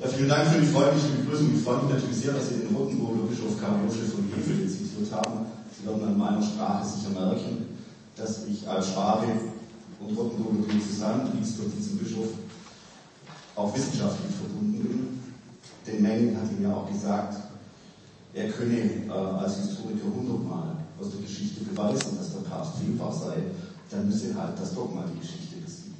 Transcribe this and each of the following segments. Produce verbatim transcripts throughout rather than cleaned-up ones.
Ja, vielen Dank für die freundliche Begrüßung. Ich freue mich natürlich sehr, dass Sie den Rottenburger Bischof Karl Josef von Hefele zitiert haben. Sie werden an meiner Sprache sicher merken, dass ich als Schwabe und Rottenburger bin zusammen, mit diesem Bischof auch wissenschaftlich verbunden bin. Denn Meng hat ihm ja auch gesagt, er könne äh, als Historiker hundertmal aus der Geschichte beweisen, dass der Papst fehlbar sei. Dann müsse halt das Dogma die Geschichte besiegen.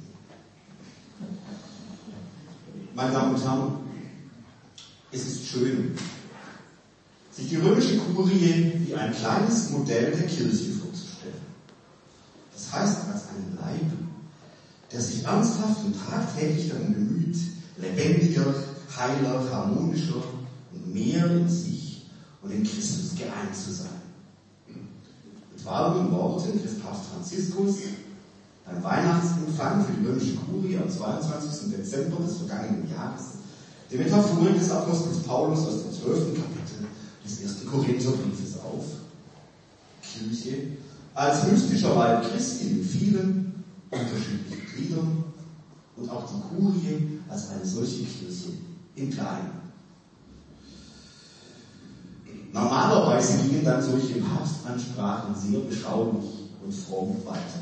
Meine Damen und Herren, es ist schön, sich die römische Kurie wie ein kleines Modell der Kirche vorzustellen. Das heißt, als einen Leib, der sich ernsthaft und tagtäglich darum bemüht, lebendiger, heiler, harmonischer und mehr in sich und in Christus geeint zu sein. Mit warmen Worten des Papst Franziskus beim Weihnachtsempfang für die römische Kurie am zweiundzwanzigsten Dezember des vergangenen Jahres die Metaphorik des Apostels Paulus aus dem zwölften Kapitel des ersten Korintherbriefes auf. Kirche als mystischer Leib Christi in vielen unterschiedlichen Gliedern und auch die Kurie als eine solche Kirche im Kleinen. Normalerweise gingen dann solche Papstansprachen sehr beschaulich und fromm weiter.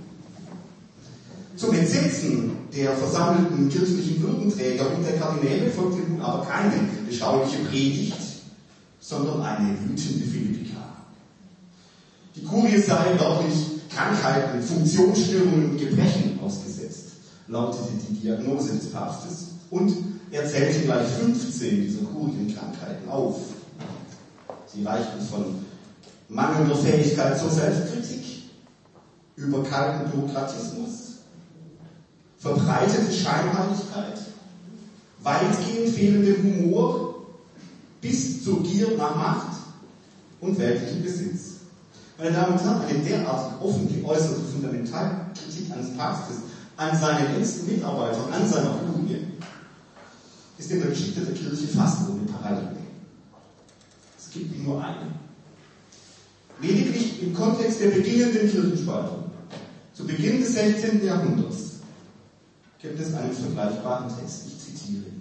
Zum Entsetzen der versammelten kirchlichen Würdenträger und der Kardinäle folgte nun aber keine beschauliche Predigt, sondern eine wütende Philippika. Die Kurie sei wörtlich Krankheiten, Funktionsstörungen und Gebrechen ausgesetzt, lautete die Diagnose des Papstes, und er zählte gleich fünfzehn dieser Kurienkrankheiten auf. Sie reichten von mangelnder Fähigkeit zur Selbstkritik über kalten Bürokratismus, verbreitete Scheinheiligkeit, weitgehend fehlenden Humor bis zur Gier nach Macht und weltlichen Besitz. Meine Damen und Herren, eine derartig offen geäußerte Fundamentalkritik eines Papstes an seinen engsten Mitarbeitern, an seiner Kurie, ist in der Geschichte der Kirche fast ohne Parallele. Es gibt nur eine. Lediglich im Kontext der beginnenden Kirchenspaltung, zu Beginn des sechzehnten Jahrhunderts, gibt es einen vergleichbaren Text. Ich zitiere ihn.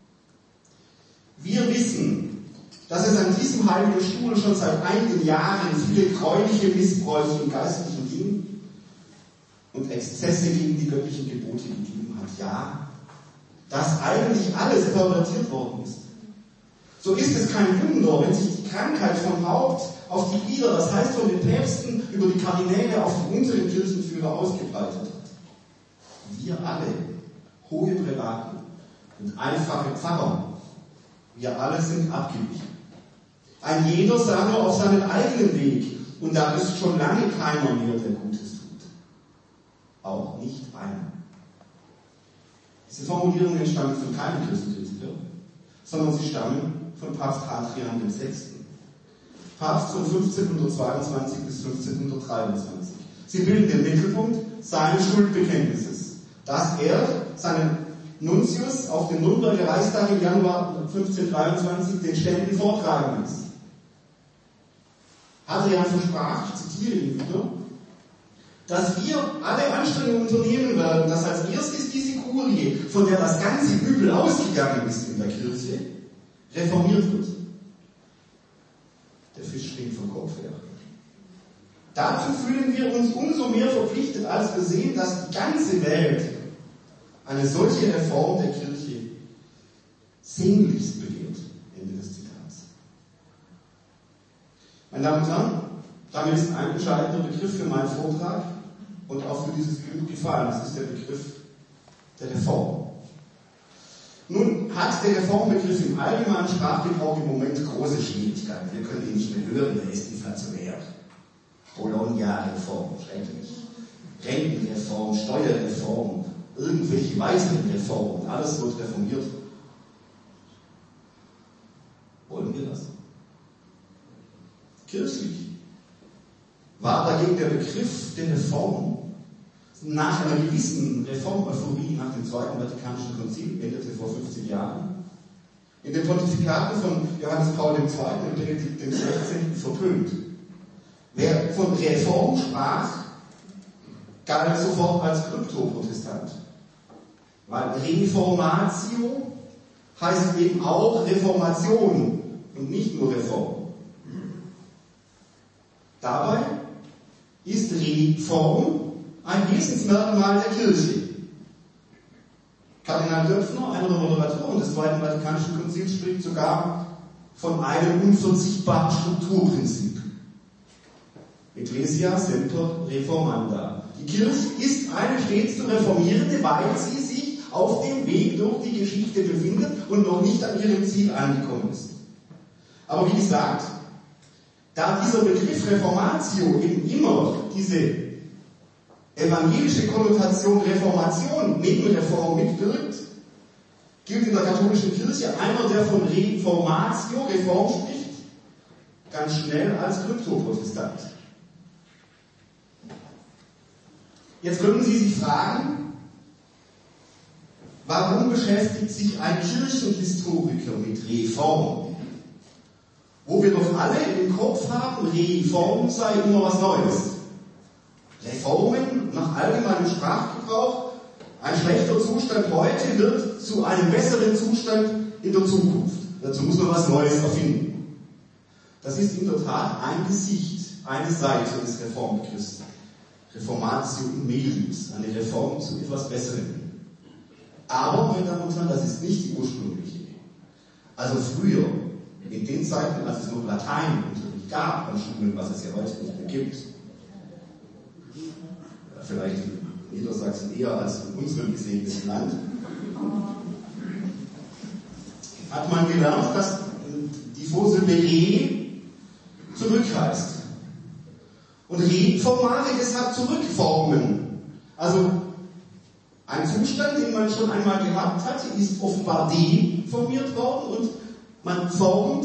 Wir wissen, dass es an diesem heiligen Stuhl schon seit einigen Jahren viele gräuliche Missbräuche im geistlichen Ding und Exzesse gegen die göttlichen Gebote gegeben hat. Ja, dass eigentlich alles pervertiert worden ist. So ist es kein Wunder, wenn sich die Krankheit vom Haupt auf die Glieder, das heißt von den Päpsten über die Kardinäle auf die unteren Kirchenführer ausgebreitet hat. Wir alle, hohe Prälaten und einfache Pfarrer, wir alle sind abgewichen. Ein jeder sah nur auf seinen eigenen Weg, und da ist schon lange keiner mehr, der Gutes tut. Auch nicht einer. Diese Formulierungen entstammen von keinem Kirchenkritiker, sondern sie stammen von Papst Hadrian der Sechste. Papst von fünfzehnhundertzweiundzwanzig bis fünfzehnhundertdreiundzwanzig. Sie bilden den Mittelpunkt seines Schuldbekenntnisses, dass er seinen Nuntius auf dem Nürnberger Reichstag im Januar fünfzehnhundertdreiundzwanzig den Ständen vortragen ließ. Hadrian versprach, ich zitiere ihn wieder, dass wir alle Anstrengungen unternehmen werden, dass als erstes diese Kurie, von der das ganze Übel ausgegangen ist in der Kirche, reformiert wird. Der Fisch stinkt vom Kopf her. Dazu fühlen wir uns umso mehr verpflichtet, als wir sehen, dass die ganze Welt eine solche Reform der Kirche sehnlichst begehrt. Ende des Zitats. Meine Damen und Herren, damit ist ein entscheidender Begriff für meinen Vortrag und auch für dieses Buch gefallen. Das ist der Begriff der Reform. Nun hat der Reformbegriff im allgemeinen Sprachgebrauch im Moment große Schwierigkeiten. Wir können ihn nicht mehr hören, er ist inflationär. Bologna-Reform, schrecklich. Rentenreform, Steuerreform, irgendwelche weiteren Reformen, alles wird reformiert. Wollen wir das? Kirchlich war dagegen der Begriff der Reform nach einer gewissen Reformeuphorie nach dem Zweiten Vatikanischen Konzil, endete vor fünfzig Jahren, in den Pontifikaten von Johannes Paul der Zweite und Benedikt der Sechzehnte verpönt. Wer von Reform sprach, galt sofort als Kryptoprotestant. Weil Reformatio heißt eben auch Reformation und nicht nur Reform. Dabei ist Reform ein Wesensmerkmal der Kirche. Kardinal Döpfner, einer der Moderatoren des Zweiten Vatikanischen Konzils, spricht sogar von einem unverzichtbaren Strukturprinzip. Ecclesia semper reformanda. Die Kirche ist eine stets zu reformierende, weil sie sich auf dem Weg durch die Geschichte befindet und noch nicht an ihrem Ziel angekommen ist. Aber wie gesagt, da dieser Begriff Reformatio eben immer diese evangelische Konnotation Reformation neben Reform mitwirkt, gilt in der katholischen Kirche einer, der von Reformatio, Reform spricht, ganz schnell als Kryptoprotestant. Jetzt können Sie sich fragen, warum beschäftigt sich ein Kirchenhistoriker mit Reform? Wo wir doch alle im Kopf haben, Reform sei immer was Neues. Reformen nach allgemeinem Sprachgebrauch, ein schlechter Zustand heute wird zu einem besseren Zustand in der Zukunft. Dazu muss man was Neues erfinden. Das ist in der Tat ein Gesicht, eine Seite des Reformbegriffs. Reformatio in melius, eine Reform zu etwas Besserem. Aber, meine Damen und Herren, das ist nicht die ursprüngliche. Also früher, in den Zeiten, als es noch Lateinunterricht gab an Schulen, was es ja heute nicht mehr gibt, vielleicht in Niedersachsen eher als in unserem gesegneten Land, hat man gelernt, dass die Vorsilbe re zurückreißt. Und reformare deshalb zurückformen. Also ein Zustand, den man schon einmal gehabt hatte, ist offenbar deformiert worden und man formt,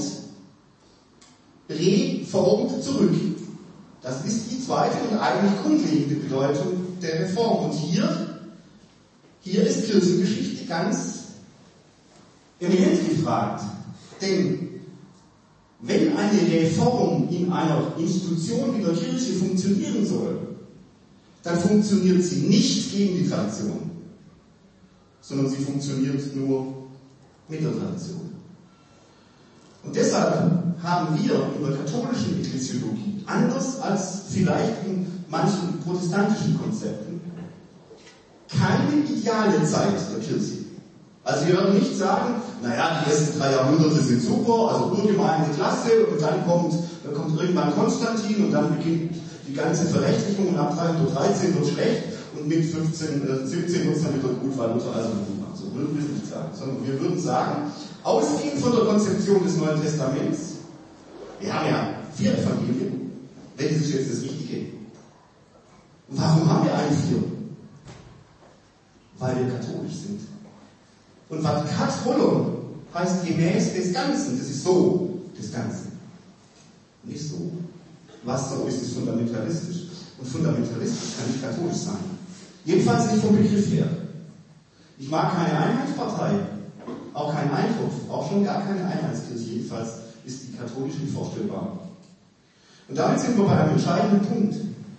reformt zurück. Das ist die zweite und eigentlich grundlegende Bedeutung der Reform. Und hier, hier ist Kirchengeschichte ganz eminent gefragt. Denn wenn eine Reform in einer Institution wie der Kirche funktionieren soll, dann funktioniert sie nicht gegen die Tradition, sondern sie funktioniert nur mit der Tradition. Und deshalb haben wir in der katholischen Ekklesiologie, anders als vielleicht in manchen protestantischen Konzepten, keine ideale Zeit der Kirche. Also wir werden nicht sagen, naja, die ersten drei Jahrhunderte sind super, also Urgemeinde klasse, und dann kommt, dann kommt irgendwann Konstantin und dann beginnt die ganze Verrechtlichung und ab dreihundertdreizehn wird schlecht und mit fünfzehn, siebzehn wird es dann wieder gut, weil Luther also gut macht. So würden wir es nicht sagen, sondern wir würden sagen, ausgehend von der Konzeption des Neuen Testaments, wir haben ja vier Evangelien, welches ist jetzt das Richtige? Und warum haben wir eigentlich vier? Weil wir katholisch sind. Und Vatikat holon heißt gemäß des Ganzen, das ist so des Ganzen. Nicht so. Was so ist, ist fundamentalistisch. Und fundamentalistisch kann nicht katholisch sein. Jedenfalls nicht vom Begriff her. Ich mag keine Einheitspartei, auch keinen Eintopf, auch schon gar keine Einheitskirche. Jedenfalls ist die katholisch nicht vorstellbar. Und damit sind wir bei einem entscheidenden Punkt.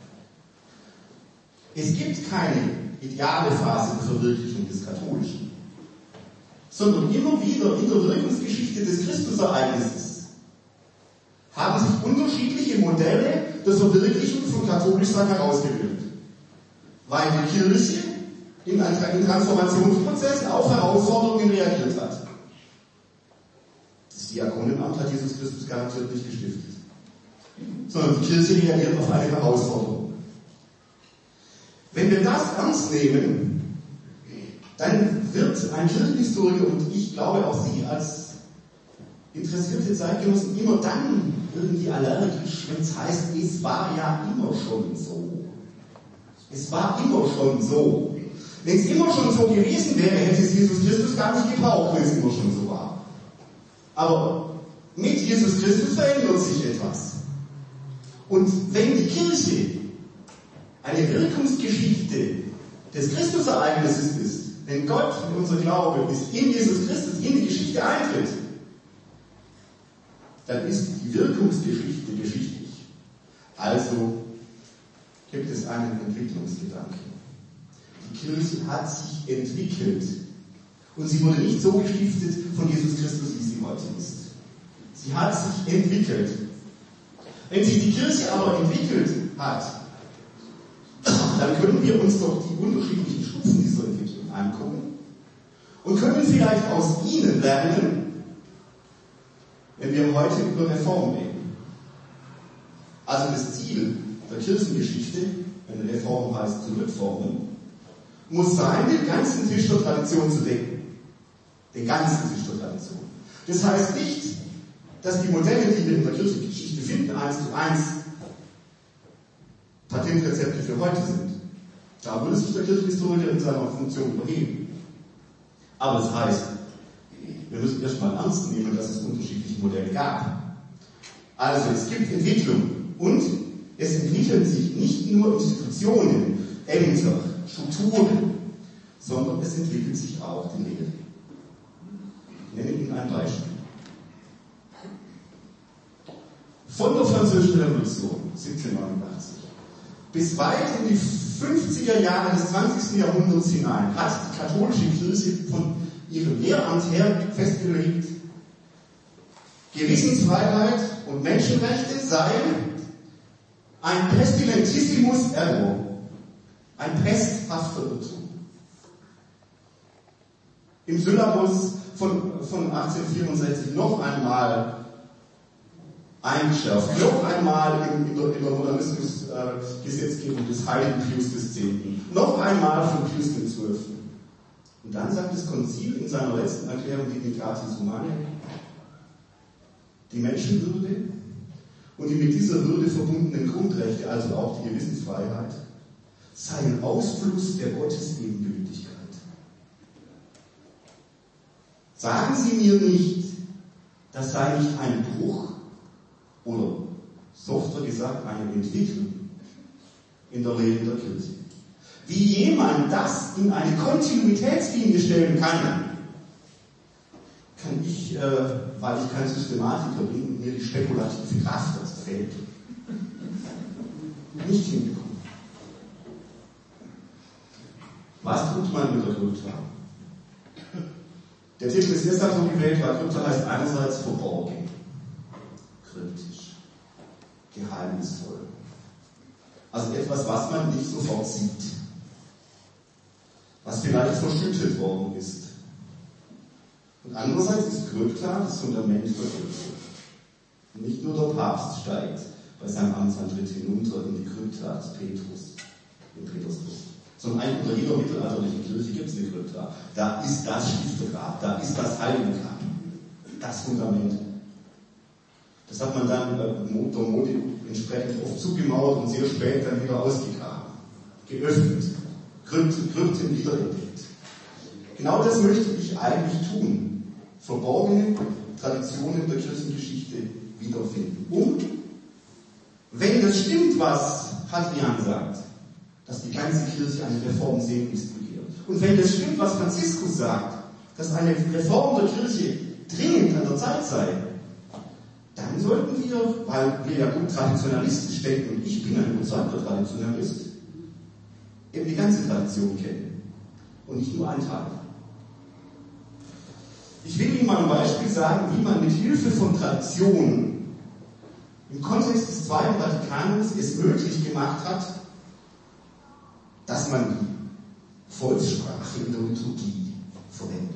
Es gibt keine ideale Phase der Verwirklichung des Katholischen, sondern immer wieder in der Wirkungsgeschichte des Christusereignisses haben sich unterschiedliche Modelle der Verwirklichung von Katholischsein herausgebildet, weil die Kirche in einem Transformationsprozess auf Herausforderungen reagiert hat. Das Diakonenamt hat Jesus Christus garantiert nicht gestiftet, sondern die Kirche reagiert auf eine Herausforderung. Wenn wir das ernst nehmen, dann wird ein Kirchenhistoriker, und ich glaube auch Sie als interessierte Zeitgenossen, immer dann irgendwie allergisch, wenn es heißt, es war ja immer schon so. Es war immer schon so. Wenn es immer schon so gewesen wäre, hätte es Jesus Christus gar nicht gebraucht, wenn es immer schon so war. Aber mit Jesus Christus verändert sich etwas. Und wenn die Kirche eine Wirkungsgeschichte des Christusereignisses ist, wenn Gott und unser Glaube bis in Jesus Christus in die Geschichte eintritt, dann ist die Wirkungsgeschichte geschichtlich. Also gibt es einen Entwicklungsgedanken. Die Kirche hat sich entwickelt Und sie wurde nicht so gestiftet von Jesus Christus, wie sie heute ist. Sie hat sich entwickelt. Wenn sich die Kirche aber entwickelt hat, dann können wir uns doch die unterschiedlichen Stufen dieser Entwicklung angucken und können vielleicht aus ihnen lernen, wenn wir heute über Reform reden. Also das Ziel der Kirchengeschichte, wenn Reform heißt zurückformen, muss sein, den ganzen Tisch der Tradition zu decken. Den ganzen Tisch der Tradition. Das heißt nicht, dass die Modelle, die wir in der Kirchengeschichte finden, eins zu eins Patentrezepte für heute sind. Da würde sich der Kirchenhistoriker in seiner Funktion überheben. Aber es heißt, wir müssen erstmal ernst nehmen, dass es unterschiedliche Modelle gab. Also es gibt Entwicklung und es entwickeln sich nicht nur Institutionen, Ämter, Strukturen, sondern es entwickelt sich auch die Lehre. Ich nenne Ihnen ein Beispiel. Von der Französischen Revolution siebzehnhundertneunundachtzig bis weit in die fünfziger Jahre des zwanzigsten Jahrhunderts hinein hat die katholische Kirche von ihrem Lehramt her festgelegt, Gewissensfreiheit und Menschenrechte seien ein Pestilentissimus error, ein pesthafter Irrtum. Im Syllabus von, von achtzehnhundertvierundsechzig noch einmal eingeschärft, noch einmal in, in der, in der Modernismus-Gesetzgebung äh, des heiligen Pius des Zehnten, noch einmal von Pius des Zwölften. Und dann sagt das Konzil in seiner letzten Erklärung Dignitatis Humanae, die Menschenwürde und die mit dieser Würde verbundenen Grundrechte, also auch die Gewissensfreiheit, seien Ausfluss der Gottesebenbildlichkeit. Sagen Sie mir nicht, das sei nicht ein Bruch oder, softer gesagt, eine Entwicklung in der Lehre der Kirche. Wie jemand das in eine Kontinuitätslinie stellen kann, kann ich, äh, weil ich kein Systematiker bin, mir die spekulative Kraft, das fehlt, nicht hinbekommen. Was tut man mit der Krypta? Der Titel ist deshalb so gewählt, weil Krypta heißt einerseits verborgen, kryptisch, geheimnisvoll. Also etwas, was man nicht sofort sieht. Was vielleicht verschüttet worden ist. Und andererseits ist Krypta das Fundament der Kirche. Nicht nur der Papst steigt bei seinem Amtsantritt hinunter in die Krypta des Petrus, in Petersburg. Sondern eigentlich unter jeder mittelalterlichen Kirche gibt es eine Krypta. Da ist das Stiftergrab, da ist das Heiligengrab, das Fundament. Das hat man dann der Mode entsprechend oft zugemauert und sehr spät dann wieder ausgegraben, geöffnet, Krypten, Krypten wiederentdeckt. Genau das möchte ich eigentlich tun. Verborgene Traditionen der Kirchengeschichte wiederfinden. Und wenn das stimmt, was Hadrian sagt, dass die ganze Kirche eine Reform sehnlichst begehrt. Und wenn das stimmt, was Franziskus sagt, dass eine Reform der Kirche dringend an der Zeit sei, dann sollten wir, weil wir ja gut traditionalistisch denken, und ich bin ein überzeugter Traditionalist, eben die ganze Tradition kennen und nicht nur einen Teil. Ich will Ihnen mal ein Beispiel sagen, wie man mit Hilfe von Traditionen im Kontext des Zweiten Vatikanums es möglich gemacht hat, dass man die Volkssprache in der Liturgie verwendet.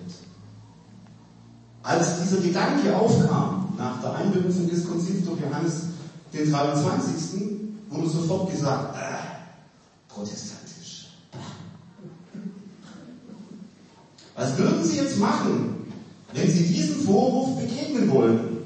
Als dieser Gedanke aufkam, nach der Einberufung des Konzils durch Johannes den dreiundzwanzigsten wurde sofort gesagt, äh, protestantisch. Was würden Sie jetzt machen, wenn Sie diesem Vorwurf begegnen wollten?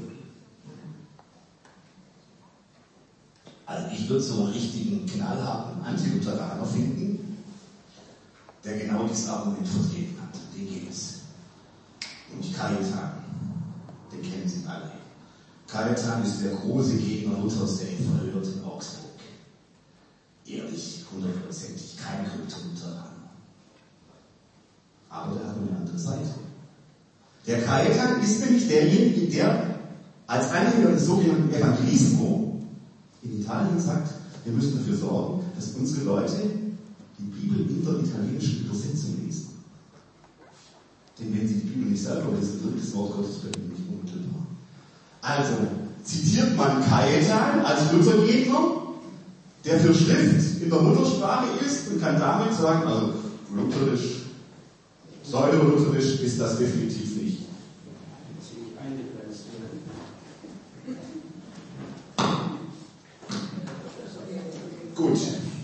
Also ich würde so einen richtigen, knallharten Antilutheraner finden, der genau dieses Argument vertreten hat. Den gibt es. Und Cajetan, den kennen Sie alle. Cajetan ist der große Gegner Luthers, der ihn verhört in Augsburg. Ehrlich, hundertprozentig, kein Krypto-Lutheraner. Aber der hat eine andere Seite. Der Cajetan ist nämlich derjenige, der als Anhänger des sogenannten Evangelismo in Italien sagt, wir müssen dafür sorgen, dass unsere Leute die Bibel in der italienischen Übersetzung lesen. Denn wenn Sie die Bibel nicht selber lesen, wirkt das Wort Gottes bei Ihnen nicht unmittelbar. Also, zitiert man Cajetan als Luthergegner, der für Schrift in der Muttersprache ist und kann damit sagen, also lutherisch, pseudo-lutherisch ist das definitiv nicht. Gut.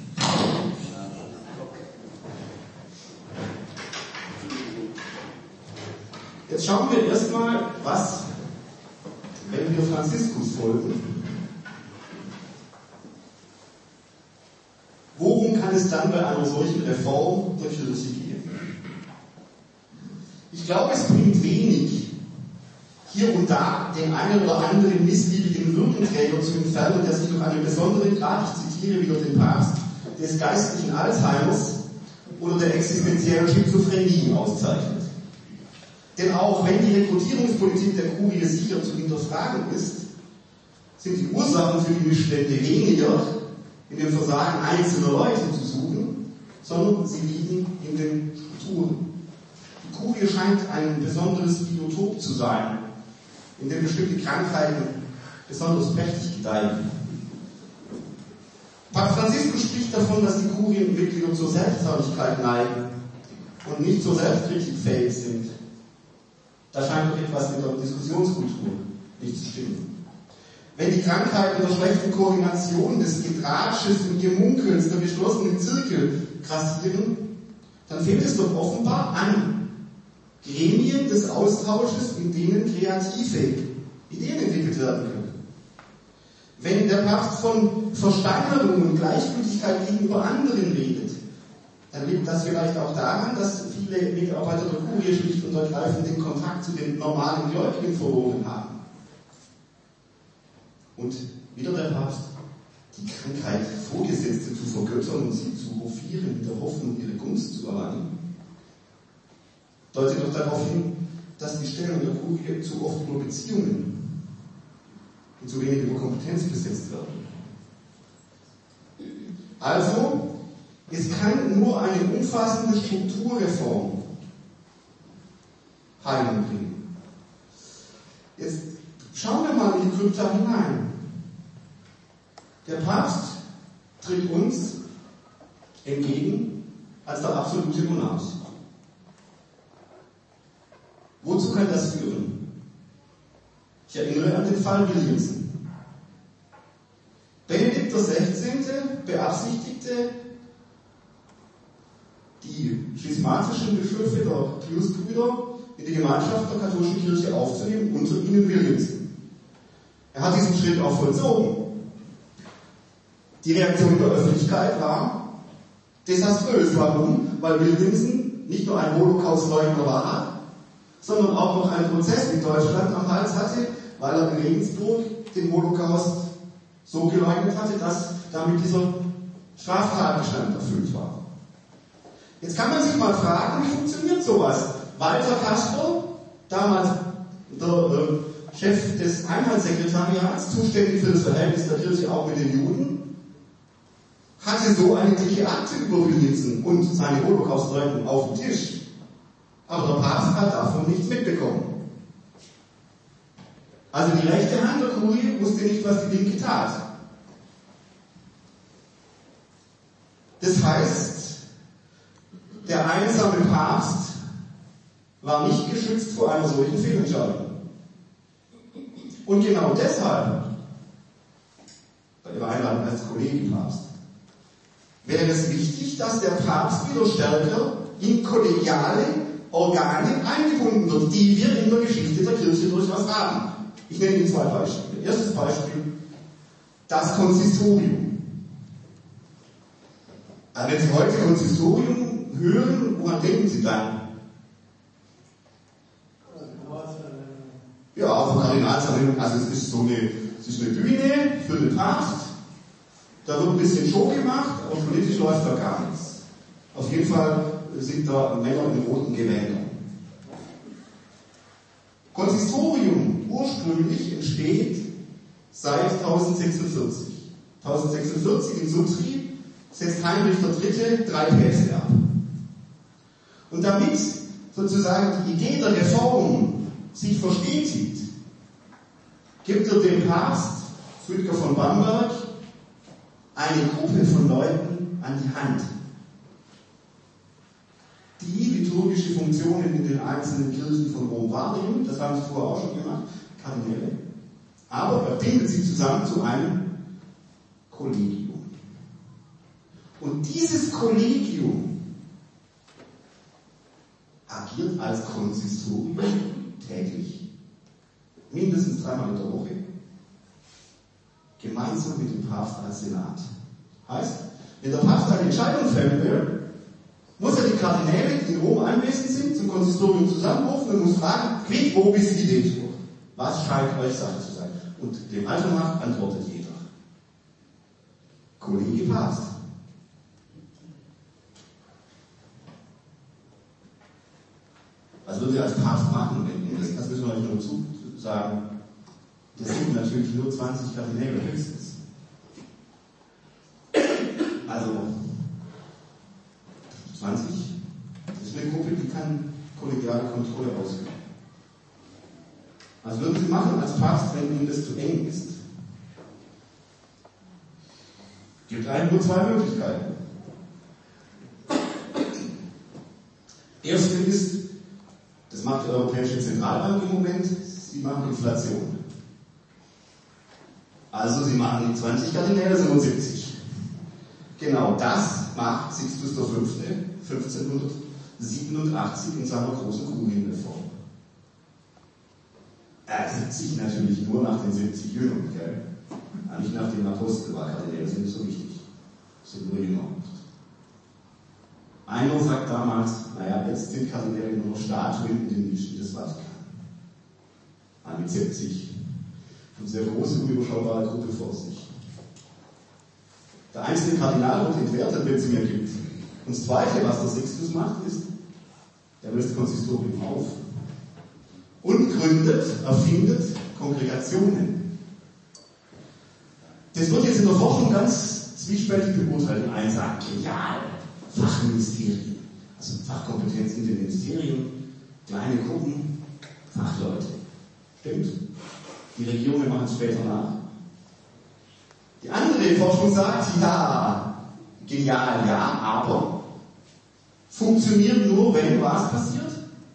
Jetzt schauen wir erstmal, was, wenn wir Franziskus folgen, worum kann es dann bei einer solchen Reform der Kirche gehen? Ich glaube, es bringt wenig, hier und da den einen oder anderen missliebigen Würdenträger zu entfernen, der sich durch einen besonderen Grad, ich zitiere wieder den Papst, des geistlichen Alzheimers oder der existenziellen Schizophrenie auszeichnet. Denn auch wenn die Rekrutierungspolitik der Kurie sicher zu hinterfragen ist, sind die Ursachen für die Missstände weniger in dem Versagen einzelner Leute zu suchen, sondern sie liegen in den Strukturen. Die Kurie scheint ein besonderes Biotop zu sein, in dem bestimmte Krankheiten besonders prächtig gedeihen. Papst Franziskus spricht davon, dass die Kurienmitglieder zur Selbstherrlichkeit neigen und nicht zur Selbstkritik fähig sind. Da scheint doch etwas mit der Diskussionskultur nicht zu stimmen. Wenn die Krankheiten der schlechten Koordination, des Getratsches und Gemunkels, der geschlossenen Zirkel grassieren, dann fehlt es doch offenbar an Gremien des Austausches, in denen kreative Ideen entwickelt werden können. Wenn der Papst von Versteinerung und Gleichgültigkeit gegenüber anderen redet, dann liegt das vielleicht auch daran, dass viele Mitarbeiter der Kurie schlicht und ergreifend den Kontakt zu den normalen Gläubigen verloren haben. Und wieder der Papst, die Krankheit, Vorgesetzte zu vergöttern und sie zu hofieren, in der Hoffnung, ihre Gunst zu erlangen, deutet doch darauf hin, dass die Stellung der Kurie zu oft über Beziehungen und zu wenig über Kompetenz besetzt werden. Also, es kann nur eine umfassende Strukturreform Heilung bringen. Jetzt schauen wir mal in die Krypta hinein. Der Papst tritt uns entgegen als der absolute Monarch. Wozu kann das führen? Ich erinnere an den Fall Williamson. Benedikt der Sechzehnte beabsichtigte, die schismatischen Bischöfe der Piusbrüder in die Gemeinschaft der katholischen Kirche aufzunehmen, unter ihnen Williamson. Er hat diesen Schritt auch vollzogen. Die Reaktion der Öffentlichkeit war desaströs. Warum? Weil Williamson nicht nur ein Holocaust-Leugner war, sondern auch noch einen Prozess in Deutschland am Hals hatte, weil er in Regensburg den Holocaust so geleugnet hatte, dass damit dieser Straftatbestand erfüllt war. Jetzt kann man sich mal fragen, wie funktioniert sowas? Walter Kasper, damals der äh, Chef des Einheitssekretariats, zuständig für das Verhältnis der Kirche auch mit den Juden, hatte so eine dicke Akte über Williamson und seine Holocaust-Leugnung auf dem Tisch. Aber der Papst hat davon nichts mitbekommen. Also die rechte Hand der Kurie wusste nicht, was die linke tat. Das heißt, der einsame Papst war nicht geschützt vor einer solchen Fehlentscheidung. Und genau deshalb, bei der Einladung als Kollegienpapst, wäre es wichtig, dass der Papst wieder stärker in kollegiale Organe eingebunden wird, die wir in der Geschichte der Kirche durchaus haben. Ich nenne Ihnen zwei Beispiele. Erstes Beispiel, das Konsistorium. Also wenn Sie heute Konsistorium hören, woran denken Sie dann? Ja, auch Kardinalsernennung. Also es ist so eine, es ist eine Bühne für den Papst. Da wird ein bisschen Show gemacht, aber politisch läuft da gar nichts. Auf jeden Fall sind da Männer in roten Gewändern. Konsistorium ursprünglich entsteht seit tausendsechsundvierzig. tausendsechsundvierzig in Sutri setzt Heinrich der Dritte drei Päpste ab. Und damit sozusagen die Idee der Reform sich verstetigt, gibt er dem Papst, Rüdiger von Bamberg, eine Gruppe von Leuten an die Hand, die liturgische Funktionen in den einzelnen Kirchen von Rom wahrnehmen, das haben sie vorher auch schon gemacht, Kardinäle, aber er bindet sie zusammen zu einem Kollegium. Und dieses Kollegium agiert als Konsistorium täglich, mindestens dreimal in der Woche, gemeinsam mit dem Papst als Senat. Heißt, wenn der Papst eine Entscheidung fällen will, muss er die Kardinäle, die in Rom anwesend sind, zum Konsistorium zusammenrufen und muss fragen, quid vobis videtur? Was scheint euch Sache zu sein? Und dem Alter nach antwortet jeder. Kollege Papst. Was würden Sie als Papst machen? Das müssen wir euch nur dazu sagen. Das sind natürlich nur zwanzig Kardinäle höchstens. Also, zwanzig, das ist eine Gruppe, die kann kollegiale Kontrolle ausüben. Was würden Sie machen als Papst, wenn Ihnen das zu eng ist? Es gibt eigentlich nur zwei Möglichkeiten. Erste ist, das macht die Europäische Zentralbank im Moment, sie machen Inflation. Also sie machen die zwanzig Kardinäle, siebenundsiebzig. Genau das macht Sixtus der Fünfte fünfzehnhundertsiebenundachtzig in seiner großen Kurienreform. Er sieht sich natürlich nur nach den siebzig Jüngern, gell? Nicht nach den Aposteln, weil Kardinäle sind nicht so wichtig. Das sind nur Jünger. Einer sagt damals, naja, jetzt sind Kardinäle nur noch Statuen in den Nischen des Vatikan. Mit siebzig. Eine sehr große, unüberschaubare Gruppe vor sich. Der einzelne Kardinal wird entwertet, wenn es ihn mehr gibt. Und das Zweite, was der Sixtus macht, ist, er löst Konsistorium auf und gründet, erfindet Kongregationen. Das wird jetzt in der Forschung ganz zwiespältig beurteilt. Die einen sagen, genial, Fachministerien, also Fachkompetenz in den Ministerien, kleine Gruppen, Fachleute. Stimmt. Die Regierungen machen es später nach. Die andere Forschung sagt, ja, genial, ja, aber funktioniert nur, wenn was passiert?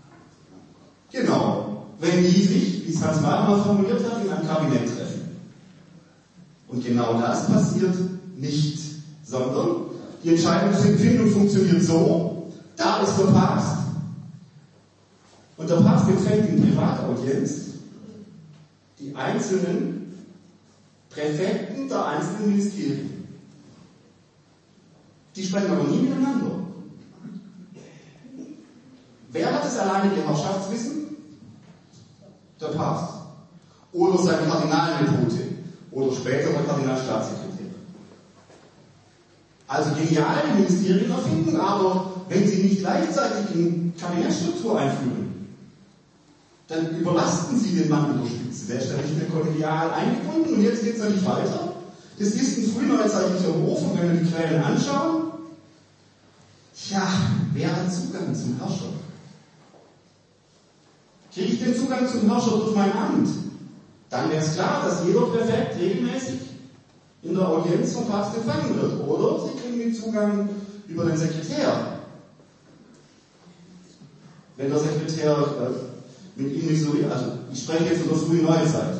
Genau, wenn die sich, wie es Hans Weimar formuliert hat, in einem Kabinett treffen. Und genau das passiert nicht, sondern die Entscheidungsfindung funktioniert so, da ist der Papst und der Papst empfängt in Privataudienz die einzelnen Präfekten der einzelnen Ministerien. Die sprechen aber nie miteinander. Wer hat das alleinige Herrschaftswissen? Der Papst. Oder sein Kardinalnepote. Oder später der Kardinalstaatssekretär. Also genial die Ministerien erfinden, aber wenn sie nicht gleichzeitig in Kabinettsstruktur einführen, dann überlasten sie den Mann mit der Spitze. Der ist ja nicht mehr kollegial eingebunden und jetzt geht es ja nicht weiter. Das ist ein frühneuzeitlicher Hof und wenn wir die Quellen anschauen, tja, wer hat Zugang zum Herrscher? Kriege ich den Zugang zum Herrscher durch mein Amt? Dann wäre es klar, dass jeder Präfekt regelmäßig in der Audienz vom Papst empfangen wird. Oder sie kriegen den Zugang über den Sekretär. Wenn der Sekretär äh, mit ihm nicht so, also ich spreche jetzt von der frühen Neuzeit,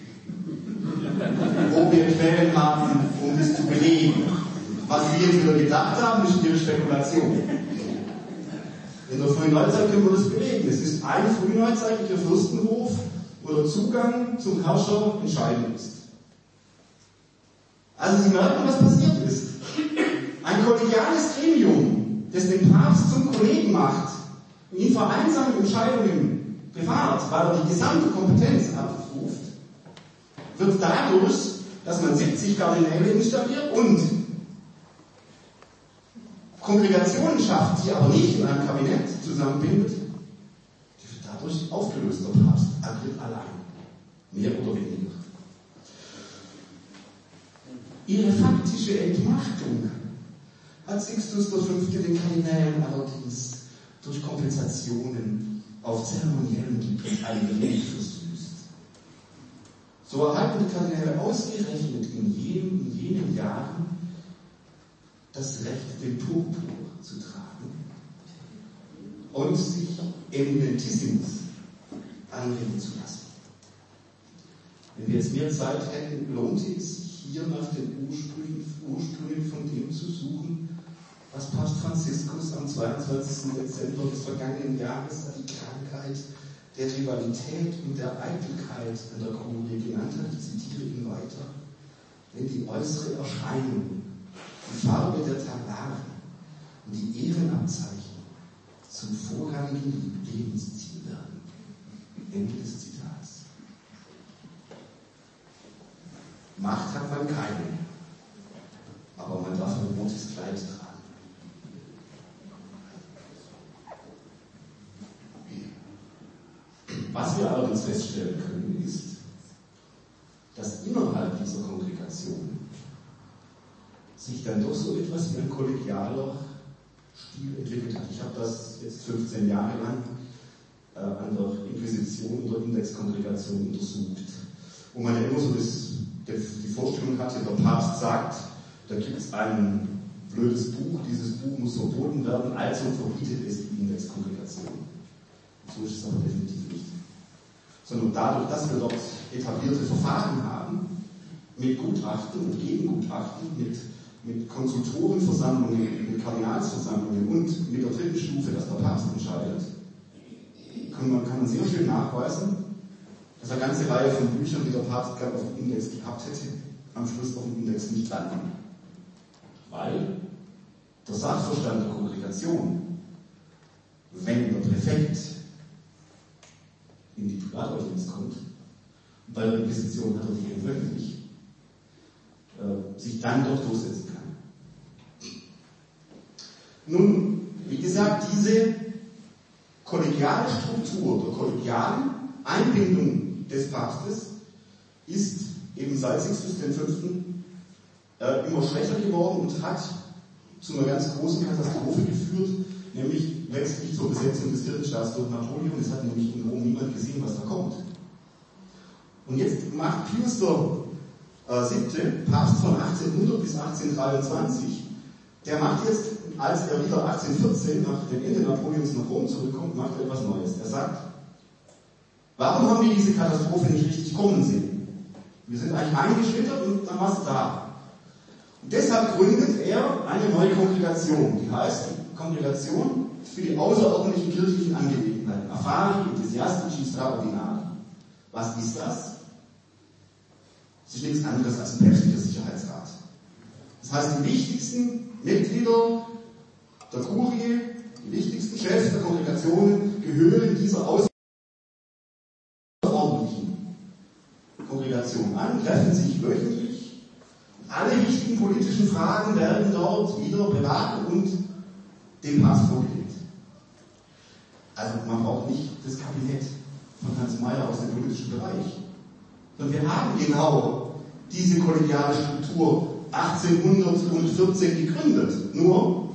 wo wir Quellen haben, um das zu belegen. Was wir jetzt wieder gedacht haben, ist ihre Spekulation. In der frühen Neuzeit können wir das belegen. Es ist ein frühneuzeitlicher Fürstenhof, wo der Zugang zum Herrscher entscheidend ist. Also Sie merken, was passiert ist. Ein kollegiales Gremium, das den Papst zum Kollegen macht und ihn vor einsamen Entscheidungen bewahrt, weil er die gesamte Kompetenz abruft, wird dadurch, dass man siebzig Kardinäle installiert und Kongregationen schafft, die aber nicht in einem Kabinett zusammenbindet, die wird dadurch aufgelöst. Der Papst agiert allein. Mehr oder weniger. Ihre faktische Entmachtung hat Sixtus der Fünfte den Kardinälen allerdings durch Kompensationen auf zeremoniellen Gebieten ein wenig versüßt. So erhalten die Kardinäle ausgerechnet in jenen, in jenen Jahren das Recht, den Purpur zu tragen und sich Eminentissimus anreden zu lassen. Wenn wir jetzt mehr Zeit hätten, lohnte es sich hier nach den Ursprüngen, Ursprüngen von dem zu suchen, was Papst Franziskus am zweiundzwanzigsten Dezember des vergangenen Jahres die Krankheit der Rivalität und der Eitelkeit an der Kurie genannt hat. Ich zitiere ihn weiter. Wenn die äußere Erscheinung, die Farbe der Talare und die Ehrenabzeichen zum vorrangigen Lebensziel werden. Ende des Zitats. Macht hat man keine, aber man darf ein rotes Kleid tragen. Was wir allerdings feststellen können, ist, dass innerhalb dieser Kongregation sich dann doch so etwas wie ein kollegialer Stil entwickelt hat. Ich habe das jetzt fünfzehn Jahre lang äh, an der Inquisition und der Indexkongregation untersucht. Wo man ja immer so das, die Vorstellung hatte, der Papst sagt, da gibt es ein blödes Buch, dieses Buch muss verboten werden, also verbietet es die Indexkongregation. So ist es aber definitiv nicht. Sondern dadurch, dass wir dort etablierte Verfahren haben, mit Gutachten und Gegengutachten, mit, mit Konsultorenversammlungen, mit Kardinalsversammlungen und mit der dritten Stufe, dass der Papst entscheidet, kann man, kann man sehr schön nachweisen, dass eine ganze Reihe von Büchern, die der Papst gerade auf dem Index gehabt hätte, am Schluss auf dem Index nicht landen. Weil der Sachverstand der Kongregation, wenn der Präfekt in die Privataudienz kommt, bei der Inquisition hat er die gewöhnlich, äh, sich dann doch durchsetzen kann. Nun, wie gesagt, diese kollegiale Struktur der kollegialen Einbindung des Papstes ist eben seit Sixtus der Fünfte äh, immer schwächer geworden und hat zu einer ganz großen Katastrophe geführt, nämlich letztlich zur Besetzung des Kirchenstaats durch Napoleon. Es hat nämlich in Rom niemand gesehen, was da kommt. Und jetzt macht Pius der Siebte, Papst von achtzehnhundert bis achtzehnhundertdreiundzwanzig, der macht jetzt, als er wieder achtzehnhundertvierzehn nach dem Ende Napoleons nach Rom zurückkommt, macht er etwas Neues. Er sagt, warum haben wir diese Katastrophe nicht richtig kommen sehen? Wir sind eigentlich eingeschlittert und dann war es da. Und deshalb gründet er eine neue Kongregation, die heißt Kongregation für die außerordentlichen kirchlichen Angelegenheiten, Affari Ecclesiastici Straordinari. Was ist das? Es ist nichts anderes als ein päpstlicher Sicherheitsrat. Das heißt, die wichtigsten Mitglieder der Kurie, die wichtigsten Chefs der Kongregationen gehören dieser außerordentlichen Kongregation an, treffen sich wöchentlich. Alle wichtigen politischen Fragen werden dort wieder beraten und dem Papst vorgelegt. Also man braucht nicht das Kabinett von Hans Mayer aus dem politischen Bereich. Sondern wir haben genau diese kollegiale Struktur achtzehnhundertvierzehn gegründet. Nur,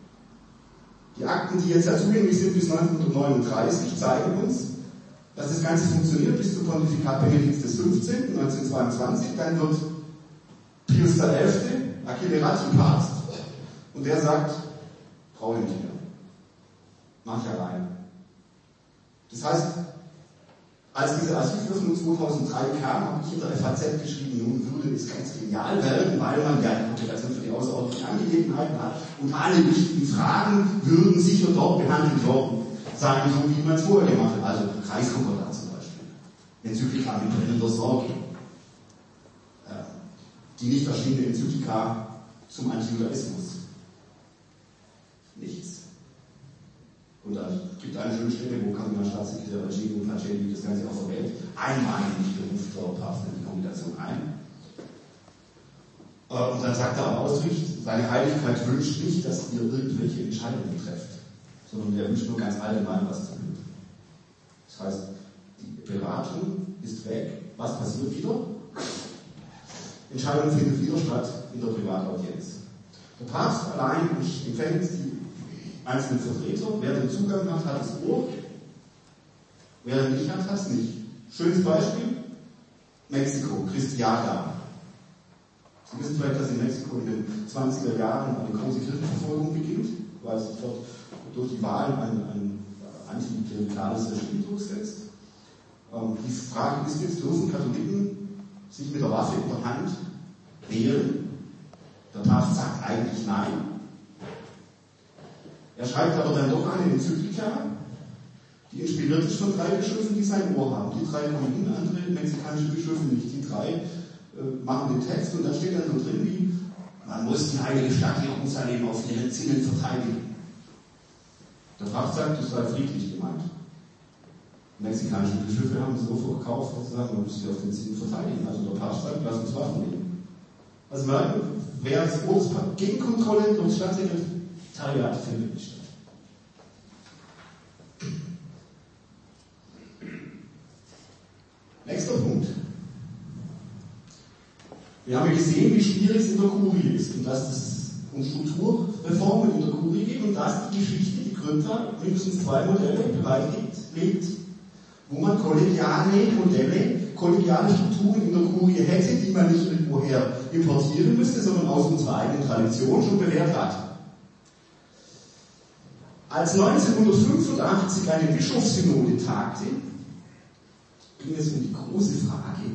die Akten, die jetzt ja zugänglich sind bis neunzehnhundertneununddreißig, zeigen uns, dass das Ganze funktioniert bis zum Pontifikat Benedikts des Fünfzehnten neunzehnhundertzweiundzwanzig. Dann wird Pius der Elfte Accelerati Papst und der sagt, brauche ich nicht mehr. Mach ich allein. Das heißt, als diese Asylöffnung zweitausenddrei kam, habe ich in der F A Z geschrieben, nun würde es ganz genial werden, weil man ja die Kongregation für die außerordentlichen Angelegenheiten hat und alle wichtigen Fragen würden sicher dort behandelt worden sein, so wie man es vorher gemacht hat. Also Reichskonkordat zum Beispiel. Enzyklika mit brennender Sorge. Die nicht erschienene Enzyklika zum Antijudaismus. Nichts. Und da gibt eine schöne Stelle, wo Kardinalstaatssekretär Gino Pacelli das Ganze auch erwähnt. Einmalig beruft der Papst in die Kongregation ein. Und dann sagt er aber ausdrücklich, seine Heiligkeit wünscht nicht, dass ihr irgendwelche Entscheidungen trefft, sondern er wünscht nur ganz allgemein was zu tun. Das heißt, die Beratung ist weg. Was passiert wieder? Entscheidung findet wieder statt in der Privataudienz. Der Papst allein empfängt die einzelne Vertreter. Wer den Zugang hat, hat das Ohr. Wer den nicht hat, hat es nicht. Schönes Beispiel: Mexiko, Christiana. Sie wissen vielleicht, dass in Mexiko in den zwanziger Jahren eine große Kirchenverfolgung beginnt, weil sich dort durch die Wahlen ein, ein antiklerikales Regime durchsetzt. Ähm, die Frage ist jetzt, dürfen Katholiken sich mit der Waffe in der Hand wehren? Der Papst sagt eigentlich nein. Er schreibt aber dann doch eine Enzyklika, die inspiriert ist von drei Bischöfen, die sein Ohr haben. Die drei Kollegen, andere mexikanische Bischöfe nicht. Die drei äh, machen den Text und da steht dann so drin wie: Man muss die heilige Stadt Jerusalem auf ihren Zinnen verteidigen. Der Papst sagt, das sei friedlich gemeint. Die mexikanischen Bischöfe haben es so verkauft, dass sie sagen, man muss sie auf den Zinnen verteidigen. Also der Papst sagt, lass uns Waffen nehmen. Also merken, wer das Ohr Gegenkontrolle durch Staatssekretariat findet nicht statt. Nächster Punkt. Wir haben ja gesehen, wie schwierig es in der Kurie ist und dass es um Strukturreformen in der Kurie geht und dass die Geschichte, die Gründer, mindestens zwei Modelle bereitlegt, wo man kollegiale Modelle, kollegiale Strukturen in der Kurie hätte, die man nicht irgendwoher importieren müsste, sondern aus unserer eigenen Tradition schon bewährt hat. Als neunzehnhundertfünfundachtzig eine Bischofssynode tagte, ging es um die große Frage,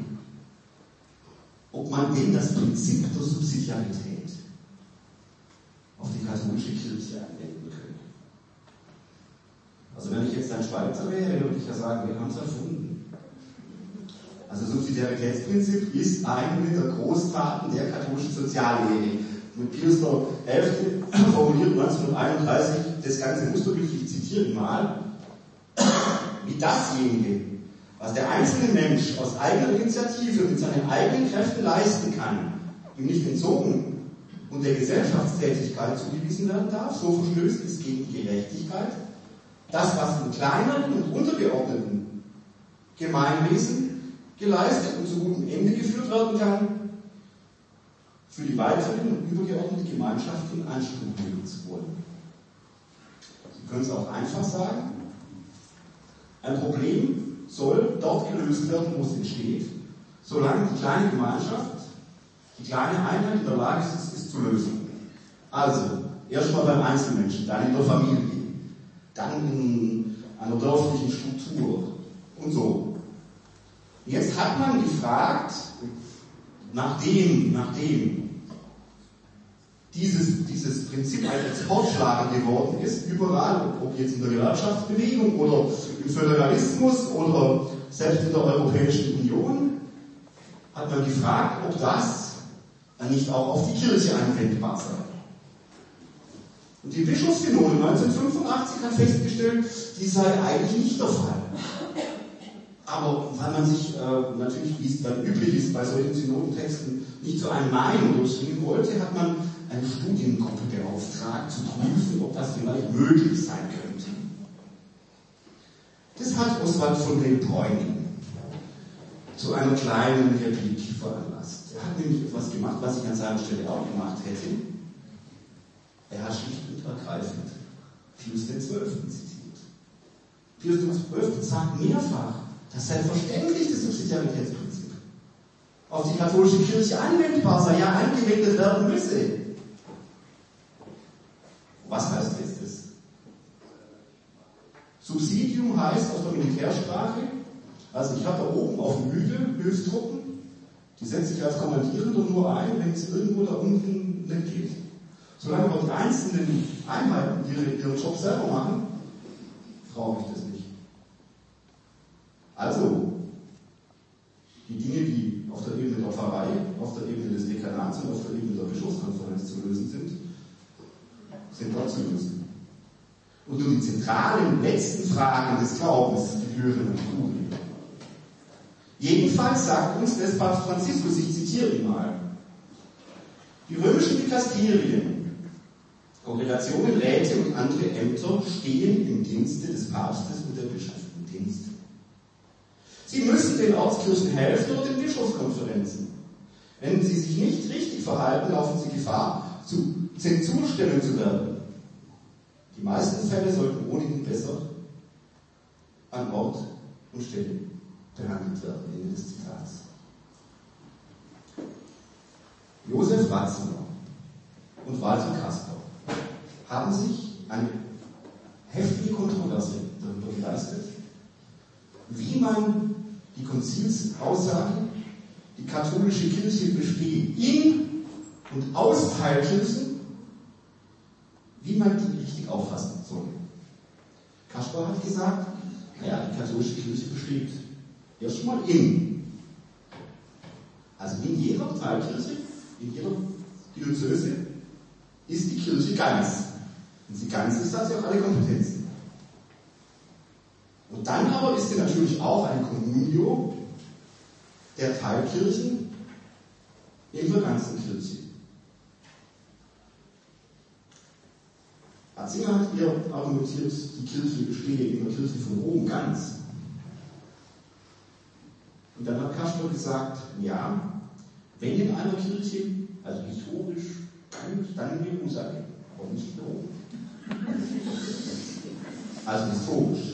ob man denn das Prinzip der Subsidiarität auf die katholische Kirche anwenden könnte. Also wenn ich jetzt ein Schweizer wäre, würde ich ja sagen, wir haben es erfunden. Also Subsidiaritätsprinzip ist eine der Großtaten der katholischen Soziallehre. Mit Pius der Elfte formuliert neunzehnhunderteinunddreißig das ganze Musterbild, ich zitiere ihn mal, wie dasjenige, was der einzelne Mensch aus eigener Initiative mit seinen eigenen Kräften leisten kann, ihm nicht entzogen und der Gesellschaftstätigkeit zugewiesen werden darf, so verstößt es gegen die Gerechtigkeit. Das, was im kleineren und untergeordneten Gemeinwesen geleistet und zu gutem Ende geführt werden kann, für die weiteren und übergeordnete Gemeinschaft in Anspruch nehmen zu wollen. Sie können es auch einfach sagen. Ein Problem soll dort gelöst werden, wo es entsteht, solange die kleine Gemeinschaft, die kleine Einheit in der Lage ist, es zu lösen. Also, erstmal beim Einzelmenschen, dann in der Familie, dann in einer dörflichen Struktur und so. Jetzt hat man gefragt, nachdem, nachdem dieses, dieses Prinzip ein Exportschlager geworden ist, überall, ob jetzt in der Gewerkschaftsbewegung oder im Föderalismus oder selbst in der Europäischen Union, hat man gefragt, ob das nicht auch auf die Kirche anwendbar sei. Und die Bischofssynode neunzehnhundertfünfundachtzig hat festgestellt, dies sei eigentlich nicht der Fall. Aber weil man sich äh, natürlich, wie es dann üblich ist, bei solchen Synodentexten nicht zu einem Nein durchschwingen wollte, hat man eine Studiengruppe beauftragt, zu prüfen, ob das vielleicht möglich sein könnte. Das hat Oswald von den Bräuning zu einer kleinen Replik veranlasst. Er hat nämlich etwas gemacht, was ich an seiner Stelle auch gemacht hätte. Er hat schlicht und ergreifend Pius der Zwölfte zitiert. Pius der Zwölfte sagt mehrfach, dass selbstverständlich das Subsidiaritätsprinzip auf die katholische Kirche anwendbar sei, ja angewendet werden müsse. Was heißt jetzt das? Subsidium heißt auf der Militärsprache, also ich habe da oben auf dem Hügel Hilfstruppen, die setze ich als Kommandierender nur ein, wenn es irgendwo da unten nicht geht. Solange aber die einzelnen Einheiten ihre, ihren Job selber machen, brauche ich das nicht. Also, die Dinge, die auf der Ebene der Pfarrei, auf der Ebene des Dekanats und auf der Ebene der Bischofskonferenz zu lösen sind, sind dort zu lösen. Und nur die zentralen letzten Fragen des Glaubens gehören an die Kurie. Jedenfalls sagt uns des Papst Franziskus, ich zitiere ihn mal, die römischen Dikasterien, Kongregationen, Räte und andere Ämter stehen im Dienste des Papstes und der Bischöfe im Dienst. Sie müssen den Ortskirchen helfen oder den Bischofskonferenzen. Wenn sie sich nicht richtig verhalten, laufen sie Gefahr, zu Zensurstellen zu werden. Die meisten Fälle sollten ohnehin besser an Ort und Stelle behandelt werden. Ende des Zitats. Josef Ratzinger und Walter Kasper haben sich eine heftige Kontroverse darüber geleistet, wie man die Konzilsaussage, die katholische Kirche besteht in und aus Teilkirchen, wie man die richtig auffassen soll. Kasper hat gesagt, naja, die katholische Kirche besteht erstmal in. Also in jeder Teilkirche, in jeder Diözese ist die Kirche ganz. Wenn sie ganz ist, hat sie auch alle Kompetenzen. Und dann aber ist sie natürlich auch eine Communio der Teilkirchen in der ganzen Kirche. Ratzinger hat hier argumentiert, die Kirche bestehe in der Kirche von Rom ganz. Und dann hat Kasper gesagt, ja, wenn in einer Kirche, also historisch, dann in Jerusalem, aber nicht in Rom. Also historisch.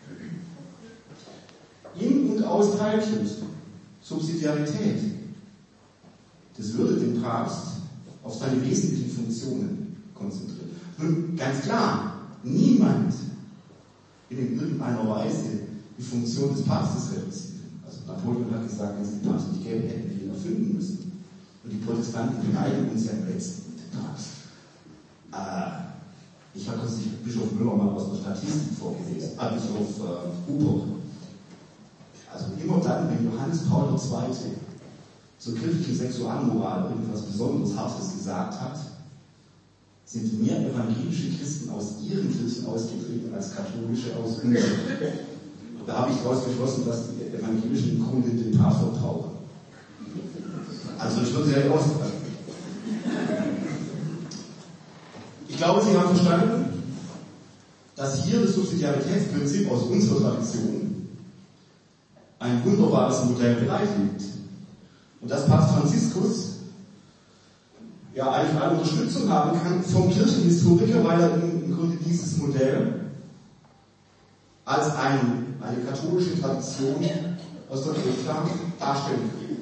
In und aus Teilkirchen, Subsidiarität, das würde den Papst auf seine wesentlichen Funktionen konzentrieren. Nun, ganz klar, niemand will in irgendeiner Weise die Funktion des Papstes reduzieren. Also Napoleon hat gesagt, wenn es den Papst nicht gäbe, hätten wir ihn erfinden müssen. Und die Protestanten beneiden uns ja im letzten den Papst. Äh, ich habe uns Bischof Müller mal aus der Statistik vorgelesen, äh, Bischof äh, Huber. Also immer dann, wenn Johannes Paul der Zweite zur kirchlichen Sexualmoral irgendwas besonders Hartes gesagt hat, sind mehr evangelische Christen aus ihren Kirchen ausgetreten als katholische aus unseren. Da habe ich daraus geschlossen, dass die evangelischen im Grunde den Papst verbrauchen. Also ich würde sie ja ausfallen. Ich glaube, Sie haben verstanden, dass hier das Subsidiaritätsprinzip aus unserer Tradition ein wunderbares Modell bereithält. Und dass Papst Franziskus ja eigentlich eine Unterstützung haben kann vom Kirchenhistoriker, weil er im Grunde dieses Modell als ein, eine katholische Tradition aus der Kirche darstellen kann.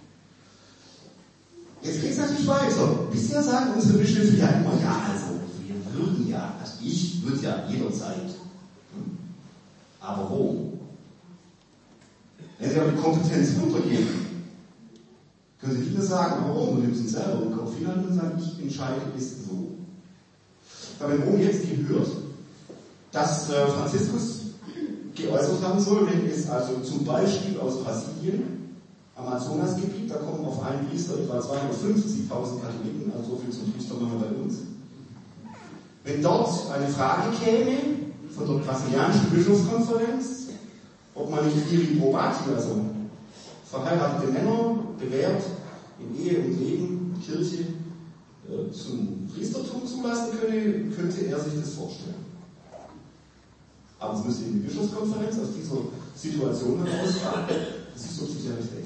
Jetzt geht es natürlich weiter. Bisher sagen unsere Bischöfe ja immer, ja, also wir würden ja, also ich würde ja jederzeit, aber wo? Wenn Sie aber die Kompetenz runtergeben, können Sie nicht mehr sagen, warum, und nehmen Sie selber den Kopf hinein und sagen, ich entscheide es so. Ich habe in Rom jetzt gehört, dass äh, Franziskus geäußert haben soll, wenn es also zum Beispiel aus Brasilien, Amazonasgebiet, da kommen auf einen Priester etwa zweihundertfünfzigtausend Katholiken, also so viel zum Priestermangel bei uns. Wenn dort eine Frage käme von der brasilianischen Bischofskonferenz, ob man nicht Iri Probati, also verheiratete Männer, bewährt in Ehe und Leben, Kirche, äh, zum Priestertum zulassen könne, könnte er sich das vorstellen. Aber es müsste in die Bischofskonferenz aus dieser Situation herausfahren. Das ist Subsidiarität.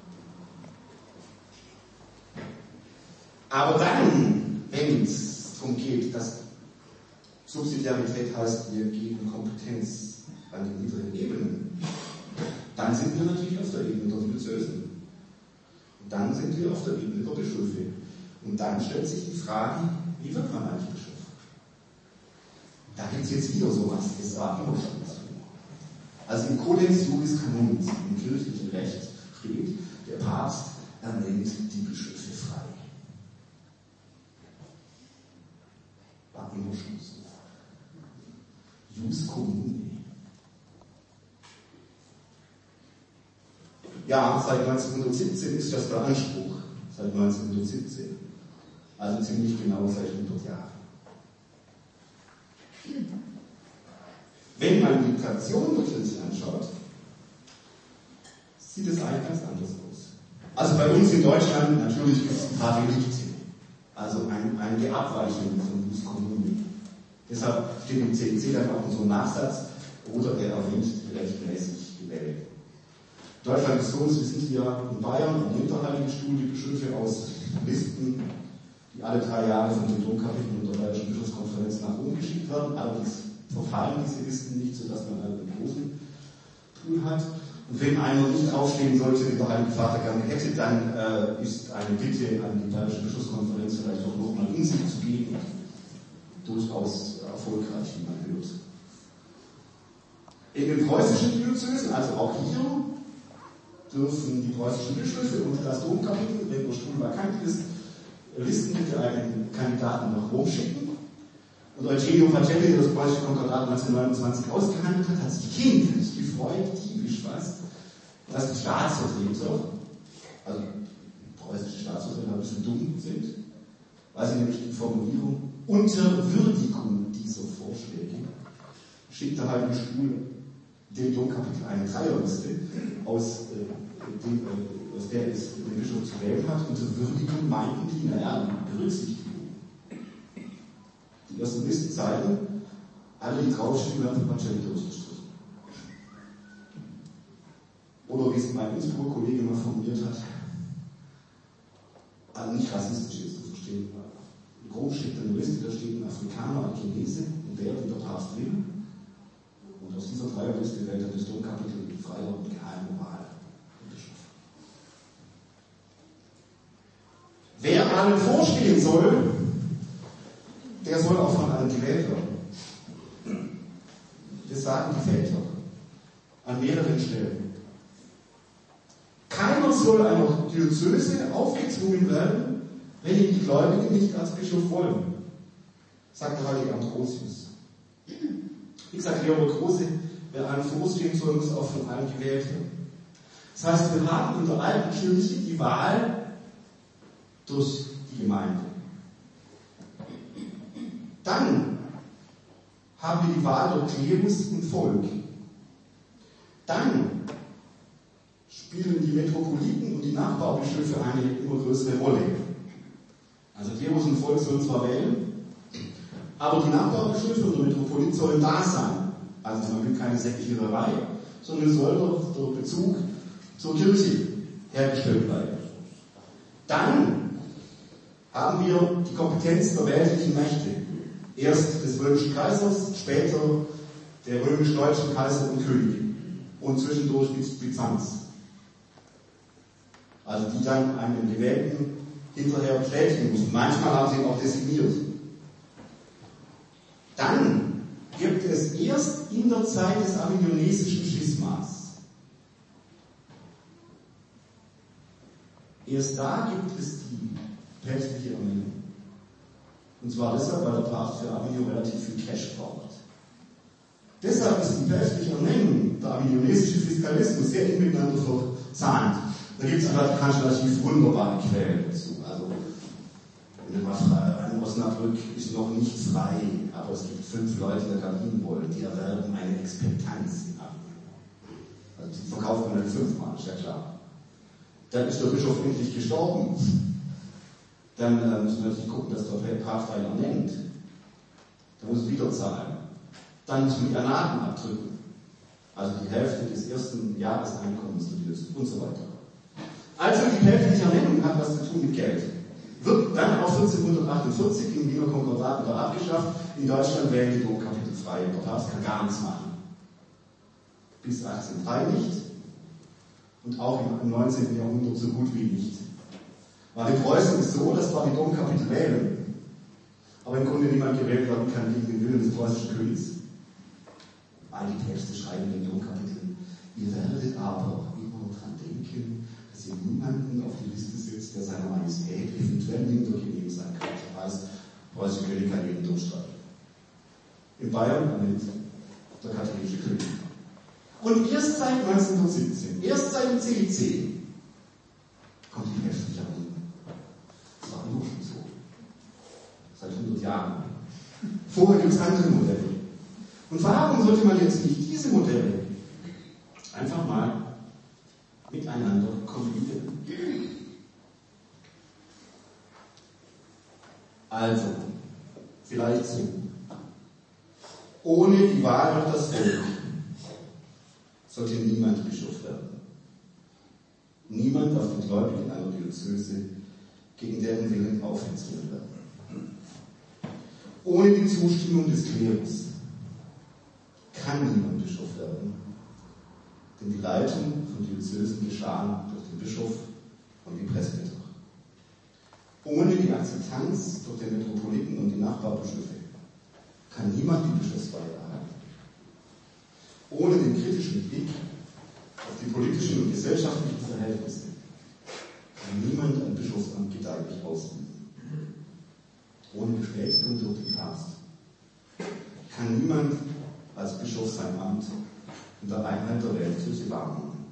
Aber dann, wenn es darum geht, dass Subsidiarität heißt, wir geben Kompetenz an den niederen Ebenen, dann sind wir natürlich auf der Ebene der Diözesen. Und dann sind wir auf der Ebene der Bischöfe. Und dann stellt sich die Frage, wie wird man eigentlich Bischof? Da gibt es jetzt wieder sowas, es war immer schon so. Also im Codex Juris Canonis, im kirchlichen Recht, steht, der Papst ernennt die Bischöfe frei. War immer schon so. Jus Commune. Ja, seit neunzehnhundertsiebzehn ist das der Anspruch. Seit neunzehnhundertsiebzehn. Also ziemlich genau seit hundert Jahren. Wenn man die Tradition der Kirche anschaut, sieht es eigentlich ganz anders aus. Also bei uns in Deutschland natürlich gibt es ein paar Relikte. Also ein, einige Abweichungen von Jus Commune. Deshalb steht im C E C dann auch in so einem Nachsatz, oder er erwähnt rechtmäßig gewählt. Deutschland ist so, Sie sind ja in Bayern, im Hinterheiligen Stuhl, die Bischöfe aus Listen die alle drei Jahre von den Domkapiteln und der Bayerischen Bischofskonferenz nach Rom geschickt werden. Allerdings verfallen diese Listen nicht, sodass man einen großen Pool hat. Und wenn einer nicht aufstehen sollte, wie der Heilige Vater gerne hätte, dann äh, ist eine Bitte an die Bayerische Bischofskonferenz vielleicht auch nochmal in sich zu gehen. Durchaus erfolgreich, wie man hört. In den preußischen Diözesen, also auch hier, dürfen die preußischen Bischöfe und das Domkapitel, wenn der Stuhl vakant ist, Listen mit einen Kandidaten nach Rom schicken. Und Eugenio Pacelli, der das preußische Konkordat neunzehnhundertneunundzwanzig ausgehandelt hat, hat sich kindlich gefreut, diebisch fast, dass die Staatsvertreter, also preußische Staatsvertreter, ein bisschen dumm sind, weil sie nämlich die Formulierung unter Würdigung dieser Vorschläge schickt der Heilige Stuhl dem Domkapitel eine Dreierliste, aus, äh, dem, äh, aus der es den Bischof zu wählen hat. Unter Würdigung meinten die, naja, die Berücksichtigung. Die ersten Listen zeigen, alle, die draufstehen, werden von Pacelli durchgestrichen. Oder wie es mein Innsbrucker Kollege mal formuliert hat, also nicht rassistisch ist zu verstehen. In Rom steht eine Liste, da steht ein Afrikaner, ein Chinese, und der, der der Papst will. Und aus dieser Dreierliste wählt er das Domkapitel mit freier und geheimer Wahl. Wer allen vorstehen soll, der soll auch von allen gewählt werden. Das sagen die Väter an mehreren Stellen. Keiner soll einer Diözese aufgezwungen werden, wenn ihn die Gläubigen nicht als Bischof wollen, sagt der heilige Ambrosius. Wie gesagt, Leopold Große, wer allen vorstehen soll, muss auch von allen gewählt werden. Das heißt, wir haben in der alten Kirche die Wahl durch die Gemeinde. Dann haben wir die Wahl durch Klerus und Volk. Dann spielen die Metropoliten und die Nachbarbischöfe eine immer größere Rolle. Also Klerus und Volk sollen zwar wählen, aber die Nachbarbischöfe und der Metropolit sollen da sein. Also man will keine Sektlehrer, sondern soll doch der Bezug zur Kirche hergestellt bleiben. Dann haben wir die Kompetenz der weltlichen Mächte. Erst des römischen Kaisers, später der römisch-deutschen Kaiser und Könige. Und zwischendurch bis Byzanz. Also die dann einen Gewählten hinterher bestätigen müssen. Manchmal haben sie ihn auch designiert. Dann gibt es erst in der Zeit des avignonesischen Schismas, erst da gibt es die päpstliche Ernennung. Und zwar deshalb, weil der Papst für Avignon relativ viel Cash braucht. Deshalb ist die päpstliche Ernennung, der avignonesische Fiskalismus, sehr eng miteinander verzahnt. Da gibt es im Vatikanischen Archiv wunderbare Quellen dazu. Also, ein Osnabrück ist noch nicht frei, aber es gibt fünf Leute, die da hin wollen, die erwerben eine Expektanz in Avignon. Also die verkauft man dann fünfmal, ist ja klar. Dann ist der Bischof endlich gestorben. Dann äh, müssen wir natürlich gucken, dass der Papst einen ernennt. Da muss es wieder zahlen. Dann müssen wir die Anaten abdrücken. Also die Hälfte des ersten Jahreseinkommens und so weiter. Also die päpstliche Ernennung hat was zu tun mit Geld. Wird dann auch vierzehnhundertachtundvierzig im Wiener Konkordat wieder abgeschafft. In Deutschland wählen die Domkapitel frei. Der Papst kann gar nichts machen. Bis achtzehnhundertdrei nicht. Und auch im neunzehnten Jahrhundert so gut wie nicht. Weil in Preußen ist es so, dass zwar die Domkapitel wählen, aber im Grunde niemand gewählt werden kann gegen den Willen des preußischen Königs. Weil die Päpste schreiben in den Domkapiteln, ihr werdet aber immer daran denken, dass ihr niemanden auf die Liste setzt, der seiner Majestät eventuell minder genehm sein kann. Das heißt, der preußische König kann jeden durchstreichen. In Bayern ernennt der katholische König. Und erst seit neunzehnhundertsiebzehn, erst seit dem C I C, kommt die päpstliche Ernennung. Das war nur schon so. Seit hundert Jahren. Vorher gibt es andere Modelle. Und warum sollte man jetzt nicht diese Modelle einfach mal miteinander kombinieren? Also, vielleicht so. Ohne die Wahl durch das Volk sollte niemand Bischof werden. Niemand auf den Gläubigen einer Diözese gegen deren Willen aufgezwungen werden. Ohne die Zustimmung des Klerus kann niemand Bischof werden, denn die Leitung von Diözesen geschah durch den Bischof und die Presbyter. Ohne die Akzeptanz durch den Metropoliten und die Nachbarbischöfe kann niemand die Bischofsweihe erhalten. Ohne den kritischen Blick auf die politischen und gesellschaftlichen Verhältnisse kann niemand ein Bischofsamt gedeihlich ausüben. Ohne Bestätigung durch den Papst kann niemand als Bischof sein Amt in der Einheit der Weltkirche wahrnehmen.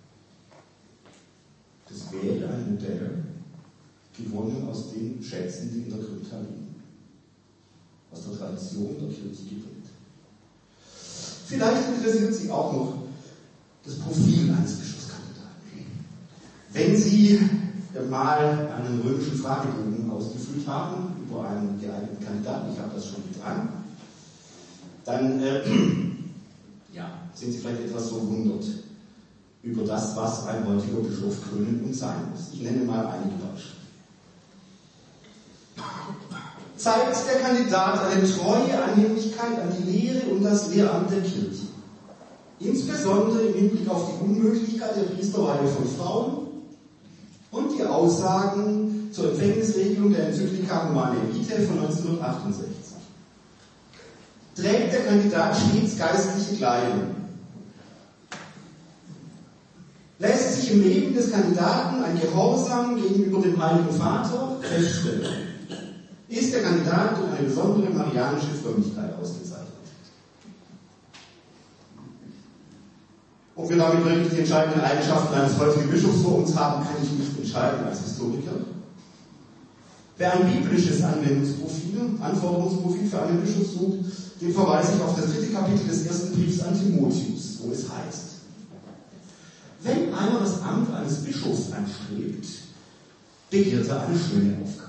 Das wäre ein Modell, gewonnen aus den Schätzen, die in der Krypta liegen. Aus der Tradition der Kirche geprägt. Vielleicht interessiert Sie auch noch das Profil eines Bischofskandidaten. Wenn Sie mal einen römischen Fragebogen ausgefüllt haben über einen geeigneten Kandidaten, ich habe das schon getan, dann äh, ja, sind Sie vielleicht etwas verwundert über das, was ein heutiger Bischof können und sein muss. Ich nenne mal einige Beispiele. Zeigt der Kandidat eine treue Annehmlichkeit an die Lehre und das Lehramt der Kirche, insbesondere im Hinblick auf die Unmöglichkeit der Priesterweihe von Frauen und die Aussagen zur Empfängnisregelung der Enzyklika Humanae Vitae von neunzehnhundertachtundsechzig. Trägt der Kandidat stets geistliche Kleidung? Lässt sich im Leben des Kandidaten ein Gehorsam gegenüber dem Heiligen Vater feststellen? Ist der Kandidat durch eine besondere marianische Frömmigkeit ausgezeichnet? Ob wir damit wirklich die entscheidenden Eigenschaften eines heutigen Bischofs vor uns haben, kann ich nicht entscheiden als Historiker. Wer ein biblisches Anwendungsprofil, Anforderungsprofil für einen Bischof sucht, dem verweise ich auf das dritte Kapitel des ersten Briefs an Timotheus, wo es heißt: Wenn einer das Amt eines Bischofs anstrebt, begehrt er eine schöne Aufgabe.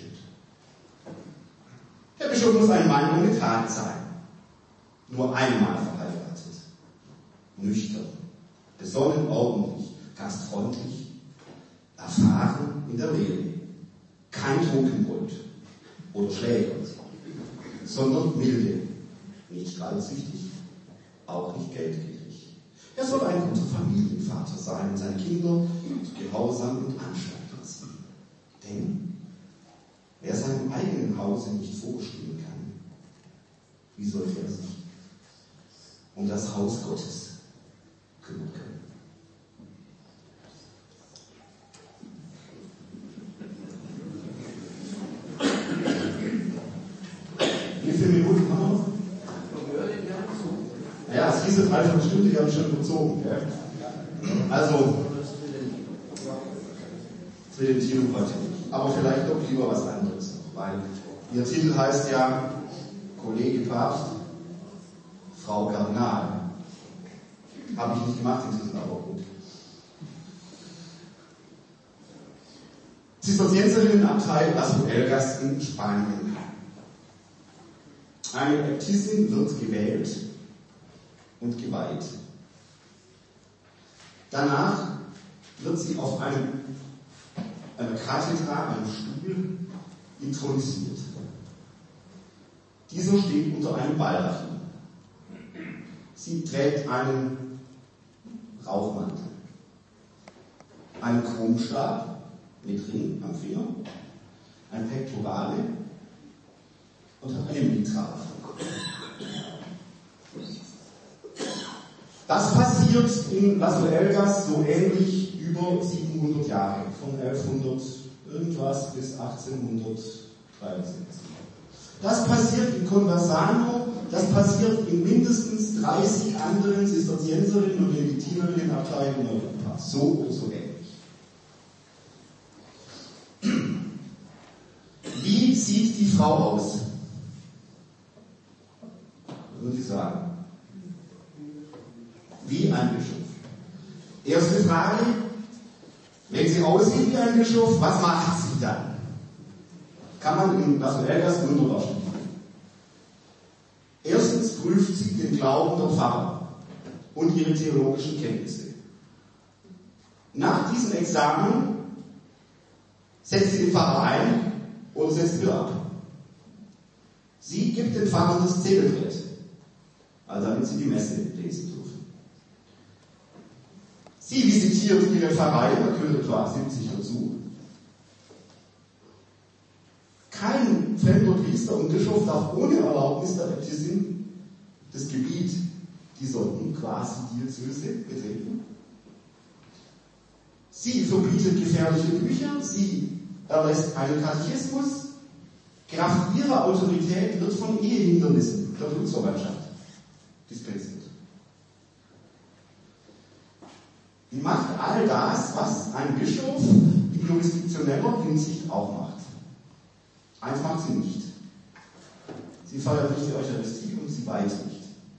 Der Bischof muss ein Mann ohne Tat sein, nur einmal verheiratet, nüchtern, besonnen, ordentlich, gastfreundlich, erfahren in der Lehre, kein Trunkenbold oder Schläger, sondern milde, nicht gewaltsüchtig, auch nicht geldgierig. Er soll ein guter Familienvater sein und seine Kinder gehorsam und Anstand lassen. Denn wer seinem eigenen Hause nicht vorstehen kann, wie sollte er sich um das Haus Gottes kümmern können? Wie viele Minuten haben wir noch? Ja, es hieß dreiviertel die habe ich schon überzogen. Gell? Also, zu dem Thema heute nicht. Aber vielleicht doch lieber was anderes noch, weil Ihr Titel heißt ja Kollege Papst, Frau Kardinal. Habe ich nicht gemacht, den Titel, aber gut. Zisterzienserinnenabtei Las Huelgas in Spanien. Eine Äbtissin wird gewählt und geweiht. Danach wird sie auf einem, einer Kathedra, einem Stuhl, intronisiert. Dieser steht unter einem Baldachin. Sie trägt einen Rauchmantel, einen Chromstab mit Ring am Finger, ein Pektorale und hat eine Mitra auf dem Kopf. Das passiert in Las Huelgas so ähnlich über siebenhundert Jahre, von elfhundert irgendwas bis achtzehnhundertdreiundsechzig. Das passiert in Conversano, das passiert in mindestens dreißig anderen Zisterzienserinnen und Benediktinerinnenabteien in Europa. So oder so ähnlich. Wie sieht die Frau aus? Was würde ich sagen? Wie ein Bischof. Erste Frage, wenn sie aussieht wie ein Bischof, was macht sie dann? Kann man in Las Huelgas wunderbar studieren. Erstens prüft sie den Glauben der Pfarrer und ihre theologischen Kenntnisse. Nach diesem Examen Setzt sie den Pfarrer ein oder setzt sie wieder ab? Sie gibt den Pfarrern das Zählbrett, also damit sie die Messe lesen dürfen. Sie visitiert ihre Pfarrei, da gehört etwa siebzig dazu. Kein fremder Priester und Bischof darf ohne Erlaubnis der Äbtissin das Gebiet dieser quasi Diözese betreten. Sie verbietet gefährliche Bücher, sie erlässt einen Katechismus. Kraft ihrer Autorität wird von Ehehindernissen der Blutsverwandtschaft dispensiert. Die macht all das, was ein Bischof in jurisdiktioneller Hinsicht auch macht. Eins macht sie nicht. Sie feiert nicht die Eucharistie und sie weiht nicht.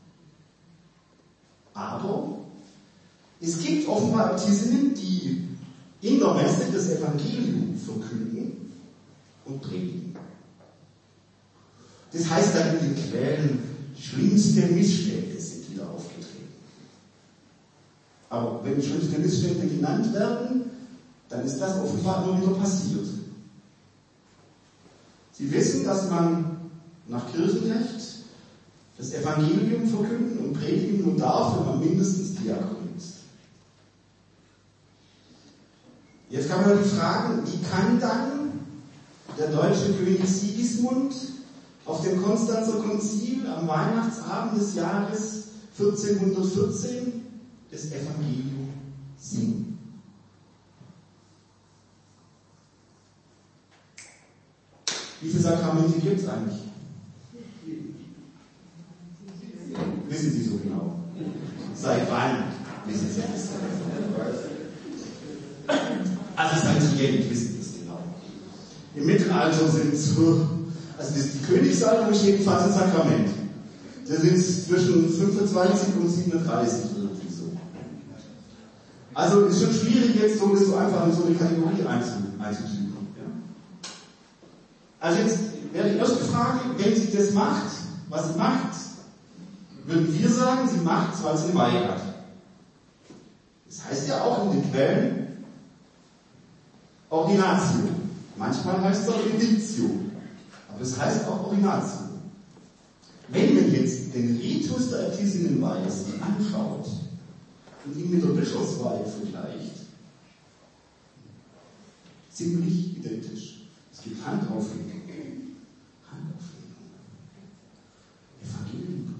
Aber es gibt offenbar Äbtissinnen, die in der Messe das Evangelium verkünden und predigen. Das heißt dann in den Quellen, schlimmste Missstände sind wieder aufgetreten. Aber wenn schlimmste Missstände genannt werden, dann ist das offenbar immer wieder passiert. Sie wissen, dass man nach Kirchenrecht das Evangelium verkünden und predigen nur darf, wenn man mindestens Diakon ist. Jetzt kann man die fragen, wie kann dann der deutsche König Sigismund auf dem Konstanzer Konzil am Weihnachtsabend des Jahres vierzehnhundertvierzehn das Evangelium singen? Wie viele Sakramente gibt es eigentlich? Wissen Sie so genau? Seit wann wissen Sie das? Also Santiago wissen das genau. Im Mittelalter sind es, also das, die Königssalbung ist jedenfalls ein Sakrament. Da sind es zwischen fünfundzwanzig und siebenunddreißig irgendwie so. Also ist schon schwierig jetzt, so das so einfach in so eine Kategorie einzutüten. Ja? Also jetzt wäre die erste Frage, wenn sie das macht, was sie macht, würden wir sagen, sie macht es, weil sie eine Weihe hat. Das heißt ja auch in den Quellen Ordinatio. Manchmal heißt es auch Inditio. Aber es heißt auch Ordinatio. Wenn man jetzt den Ritus der Äbtissinnenweihe sich anschaut und ihn mit der Bischofsweihe vergleicht, ziemlich identisch. Es gibt Handauflegung. Handauflegung. Evangelium.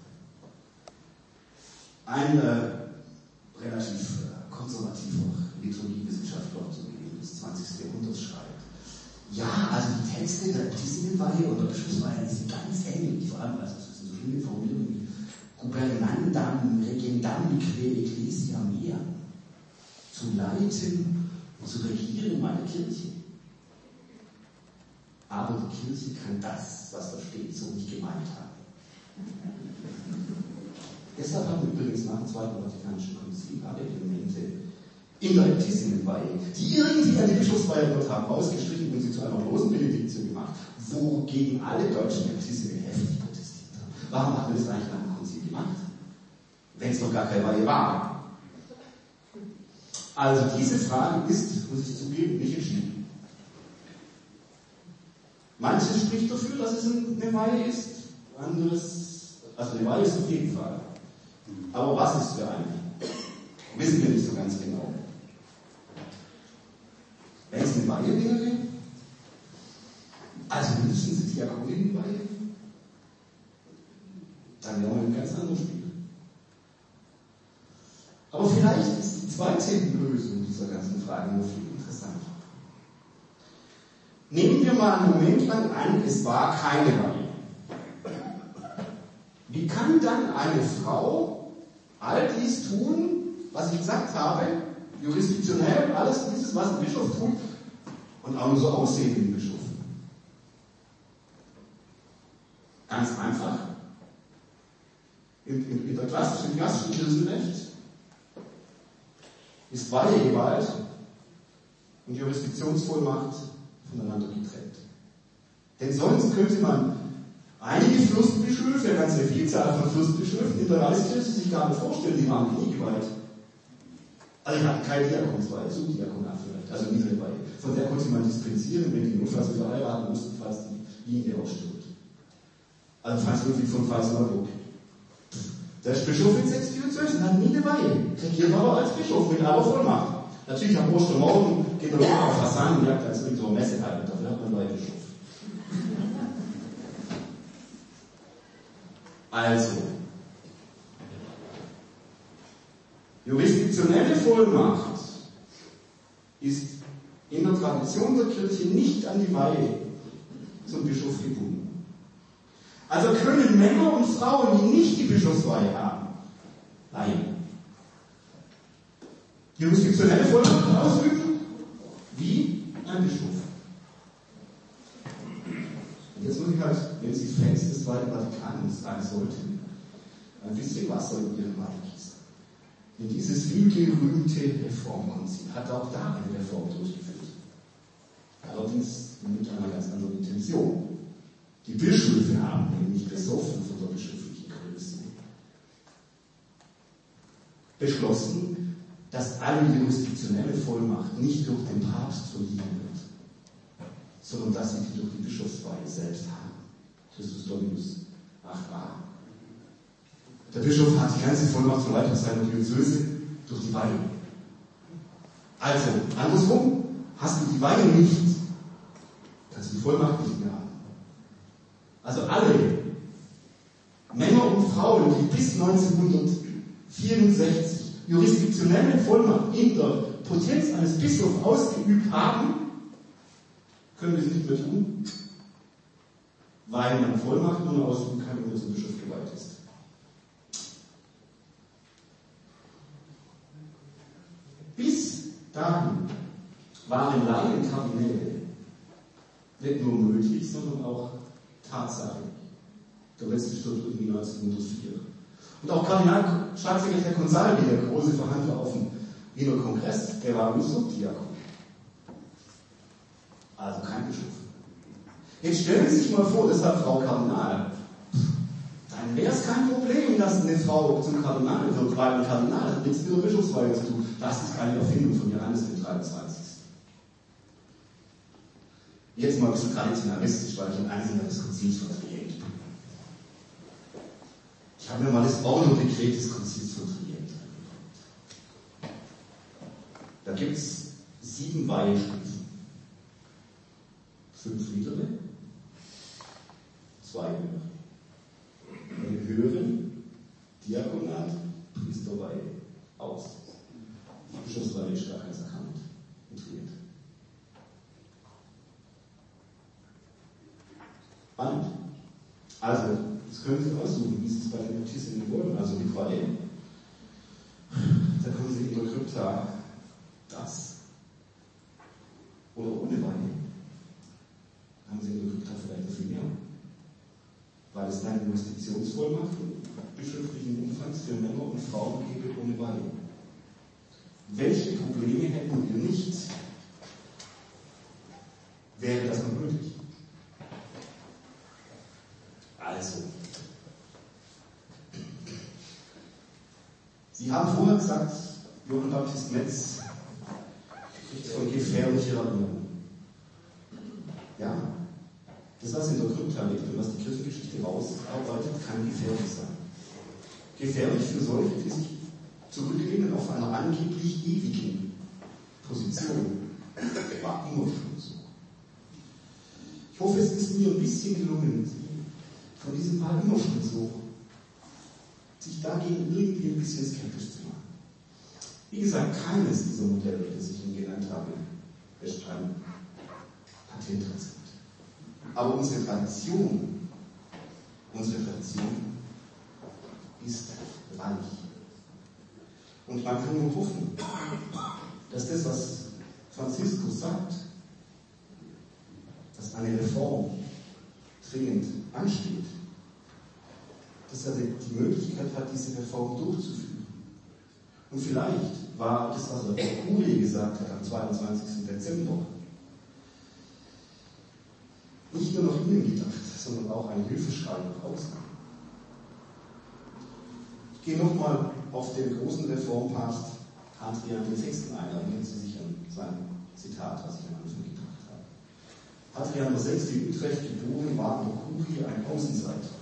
Ein äh, relativ äh, konservativer Liturgiewissenschaftler zu Beginn des zwanzigsten Jahrhunderts schreibt: Ja, also die Texte der Äbtissinnenweihe oder Bischofsweihe sind ganz ähnlich, vor allem, also es sind so viele Formulierungen wie Gubernandam, Regendam, que Ecclesia mea, zu leiten und zu regieren meine Kirche. Aber die Kirche kann das, was da steht, so nicht gemeint haben. Deshalb haben wir übrigens nach dem Zweiten Vatikanischen Konzil alle Elemente in der Äbtissinnenweihe, die irgendwie an die Bischofsweihe dort haben, ausgestrichen und sie zu einer bloßen Benediktion gemacht, wogegen alle deutschen Äbtissinnen heftig protestiert haben. Warum hat man das eigentlich nach dem Konzil gemacht? Wenn es noch gar keine Weihe war. Also diese Frage ist, muss ich zugeben, nicht entschieden. Manches spricht dafür, dass es eine Weihe ist, anderes, also eine Weihe ist auf jeden Fall. Aber was ist für eine? Wissen wir nicht so ganz genau. Wenn es eine Weihe wäre, also müssen Sie Diakoninnenweihe, dann wären wir ein ganz anderes Spiel. Aber vielleicht ist die zweite Lösung dieser ganzen Frage noch viel interessanter. Nehmen wir mal einen Moment lang an, es war keine Weihe. Wie kann dann eine Frau all dies tun, was ich gesagt habe, jurisdiktionell, alles dieses, was ein Bischof tut, und auch nur so aussehen wie ein Bischof? Ganz einfach. In, in, in der klassischen, klassischen Kirchenrecht ist Weihegewalt und Jurisdiktionsvollmacht voneinander getrennt. Denn sonst könnte man einige Fürstbischöfe, eine ganze Vielzahl von Fürstbischöfen in der Reichskirche sich gar nicht vorstellen, die waren nie geweiht. Also ich hatte keine Diakonsweihe, Subdiakonat vielleicht, also nie eine Weihe. Von der konnte man dispensieren, wenn die notfalls wieder heiraten mussten, falls die Linie ausstirbt. Also Franz Ludwig von Pfalz-Neuburg. Der ist Bischof in sechs vierundzwanzig und hat nie eine Weihe. Regiert aber als Bischof mit aller Vollmacht. Natürlich am Ostermorgen geht er immer auf Fasanenjagd als irgendeine Messe halten, dafür hat man einen Weihbischof. Also, jurisdiktionelle Vollmacht ist in der Tradition der Kirche nicht an die Weihe zum Bischof gebunden. Also können Männer und Frauen, die nicht die Bischofsweihe haben, leihen. Jurisdiktionelle Vollmacht ausüben, wie ein Bischof. Und jetzt muss ich halt, wenn Sie Fans des Zweiten Vatikanums sein sollten, ein bisschen Wasser in Ihren Wein gießen. In dieses vielgerühmte Reformkonzil hat auch da eine Reform durchgeführt. Allerdings mit einer ganz anderen Intention. Die Bischöfe haben nämlich besoffen von der bischöflichen Größe beschlossen, dass alle jurisdiktionelle Vollmacht nicht durch den Papst verliehen wird, sondern dass sie die durch die Bischofsweihe selbst haben. Christus Dominus acht a. Der Bischof hat die ganze Vollmacht zur Leitung seiner Diözese durch die Weihe. Also, andersrum, hast du die Weihe nicht, kannst du die Vollmacht nicht mehr haben. Also alle Männer und Frauen, die bis neunzehnhundertvierundsechzig jurisdiktionelle Vollmacht in der Potenz eines Bischofs ausgeübt haben, können wir es nicht mehr tun, weil man Vollmacht nur ausüben kann, wenn er zum Bischof geweiht ist. Bis dahin waren Laien Kardinäle nicht nur möglich, sondern auch Tatsache. Der letzte stirbt irgendwie neunzehnhundertvier. Und auch Kardinal Staatssekretär Consalvi, der große Verhandler auf dem Wiener Kongress, der war nur Subdiakon. Also kein Bischof. Jetzt stellen Sie sich mal vor, deshalb Frau Kardinal. Dann wäre es kein Problem, dass eine Frau zum Kardinal wird, weil ein Kardinal hat nichts mit der Bischofsweihe zu tun. Das ist keine Erfindung von Johannes dem dreiundzwanzigsten. Jetzt mal ein bisschen traditionalistisch, weil ich ein Anhänger des Konzils von Trient bin. Ich habe mir mal das Ordo-Dekret des Konzils von Trient angeguckt. Da gibt es sieben Weihestufen. Fünf mittlere, zwei höhere. Eine höhere, Diakonat, Priesterweihe, aus. Bischofsweihe ist gar kein Sakrament. In Trient. Spannend. Also, das können Sie aussuchen, wie Sie es bei den Baptisten wollen, also mit Weihe. Da kommen Sie in der Krypta das. Oder ohne Weihe. Haben Sie in der Krypta vielleicht noch viel mehr. Weil es dann Jurisdiktionsvollmachten bischöflichen Umfangs für Männer und Frauen gäbe ohne Weihe. Welche Probleme hätten wir nicht? Wäre das noch möglich? Also, Sie haben vorher gesagt, Johann Baptist Metz spricht von gefährlicher Erinnerung. Ja, das, was in der Krypta liegt und was die Kirchengeschichte rausarbeitet, kann gefährlich sein. Gefährlich für solche, die sich zurücklehnen auf einer angeblich ewigen Position. War immer schon so. Ich hoffe, es ist mir ein bisschen gelungen, von diesem war immer schon so, sich dagegen irgendwie ein bisschen skeptisch zu machen. Wie gesagt, keines dieser Modelle, das ich Ihnen genannt habe, ist ein Patentrezept. Aber unsere Tradition, unsere Tradition ist reich. Und man kann nur hoffen, dass das, was Franziskus sagt, dass eine Reform dringend ansteht, dass er die Möglichkeit hat, diese Reform durchzuführen. Und vielleicht war das, was er der Kurie gesagt hat am zweiundzwanzigsten Dezember, nicht nur nach innen gedacht, sondern auch ein Hilfeschrei nach außen. Ich gehe nochmal auf den großen Reformpapst Hadrian den Sechsten ein. Erinnern Sie sich an sein Zitat, was ich am Anfang gebracht habe. Hadrian der Sechste in Utrecht geboren, war in der Kurie ein Außenseiter.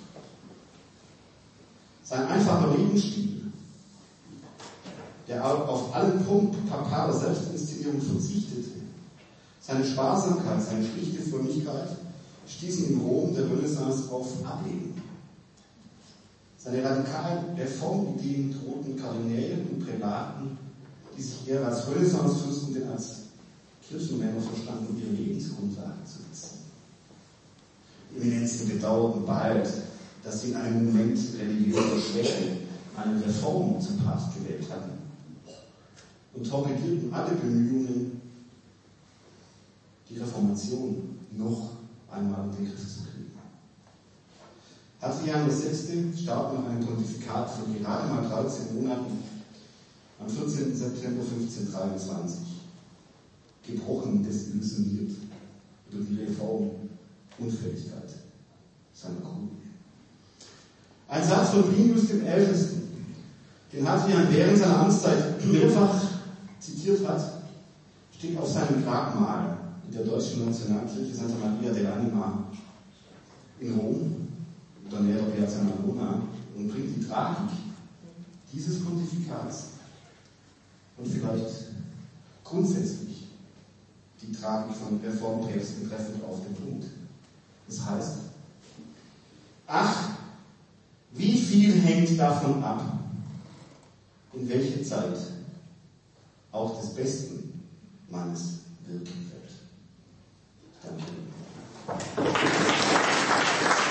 Sein einfacher Lebensstil, der auf allen Punkt papaler Selbstinszenierung verzichtete, seine Sparsamkeit, seine schlichte Frömmigkeit stießen im Rom der Renaissance auf Ablehnung. Seine radikalen Reformideen drohten Kardinälen und Prälaten, die sich eher als Renaissancefürsten denn als Kirchenmänner verstanden, ihre Lebensgrundlage zu beziehen. Die Eminenzen bedauerten bald, dass sie in einem Moment religiöser Schwäche eine Reform zum Papst gewählt hatten und torpedierten alle Bemühungen, die Reformation noch einmal in den Griff zu kriegen. Hadrian der Sechste starb nach einem Pontifikat von gerade mal dreizehn Monaten am vierzehnten September fünfzehnhundertdreiundzwanzig, gebrochen, desillusioniert über die Reformunfähigkeit seiner Kurie. Ein Satz von Plinius dem Ältesten, den Hadrian während seiner Amtszeit mehrfach zitiert hat, steht auf seinem Grabmal in der deutschen Nationalkirche Santa Maria dell'Anima in Rom, oder näher der Piazza Navona, und bringt die Tragik dieses Pontifikats und vielleicht grundsätzlich die Tragik von Reformpäpsten treffend auf den Punkt. Das heißt, ach, wie viel hängt davon ab, in welche Zeit auch des besten Mannes wirken wird.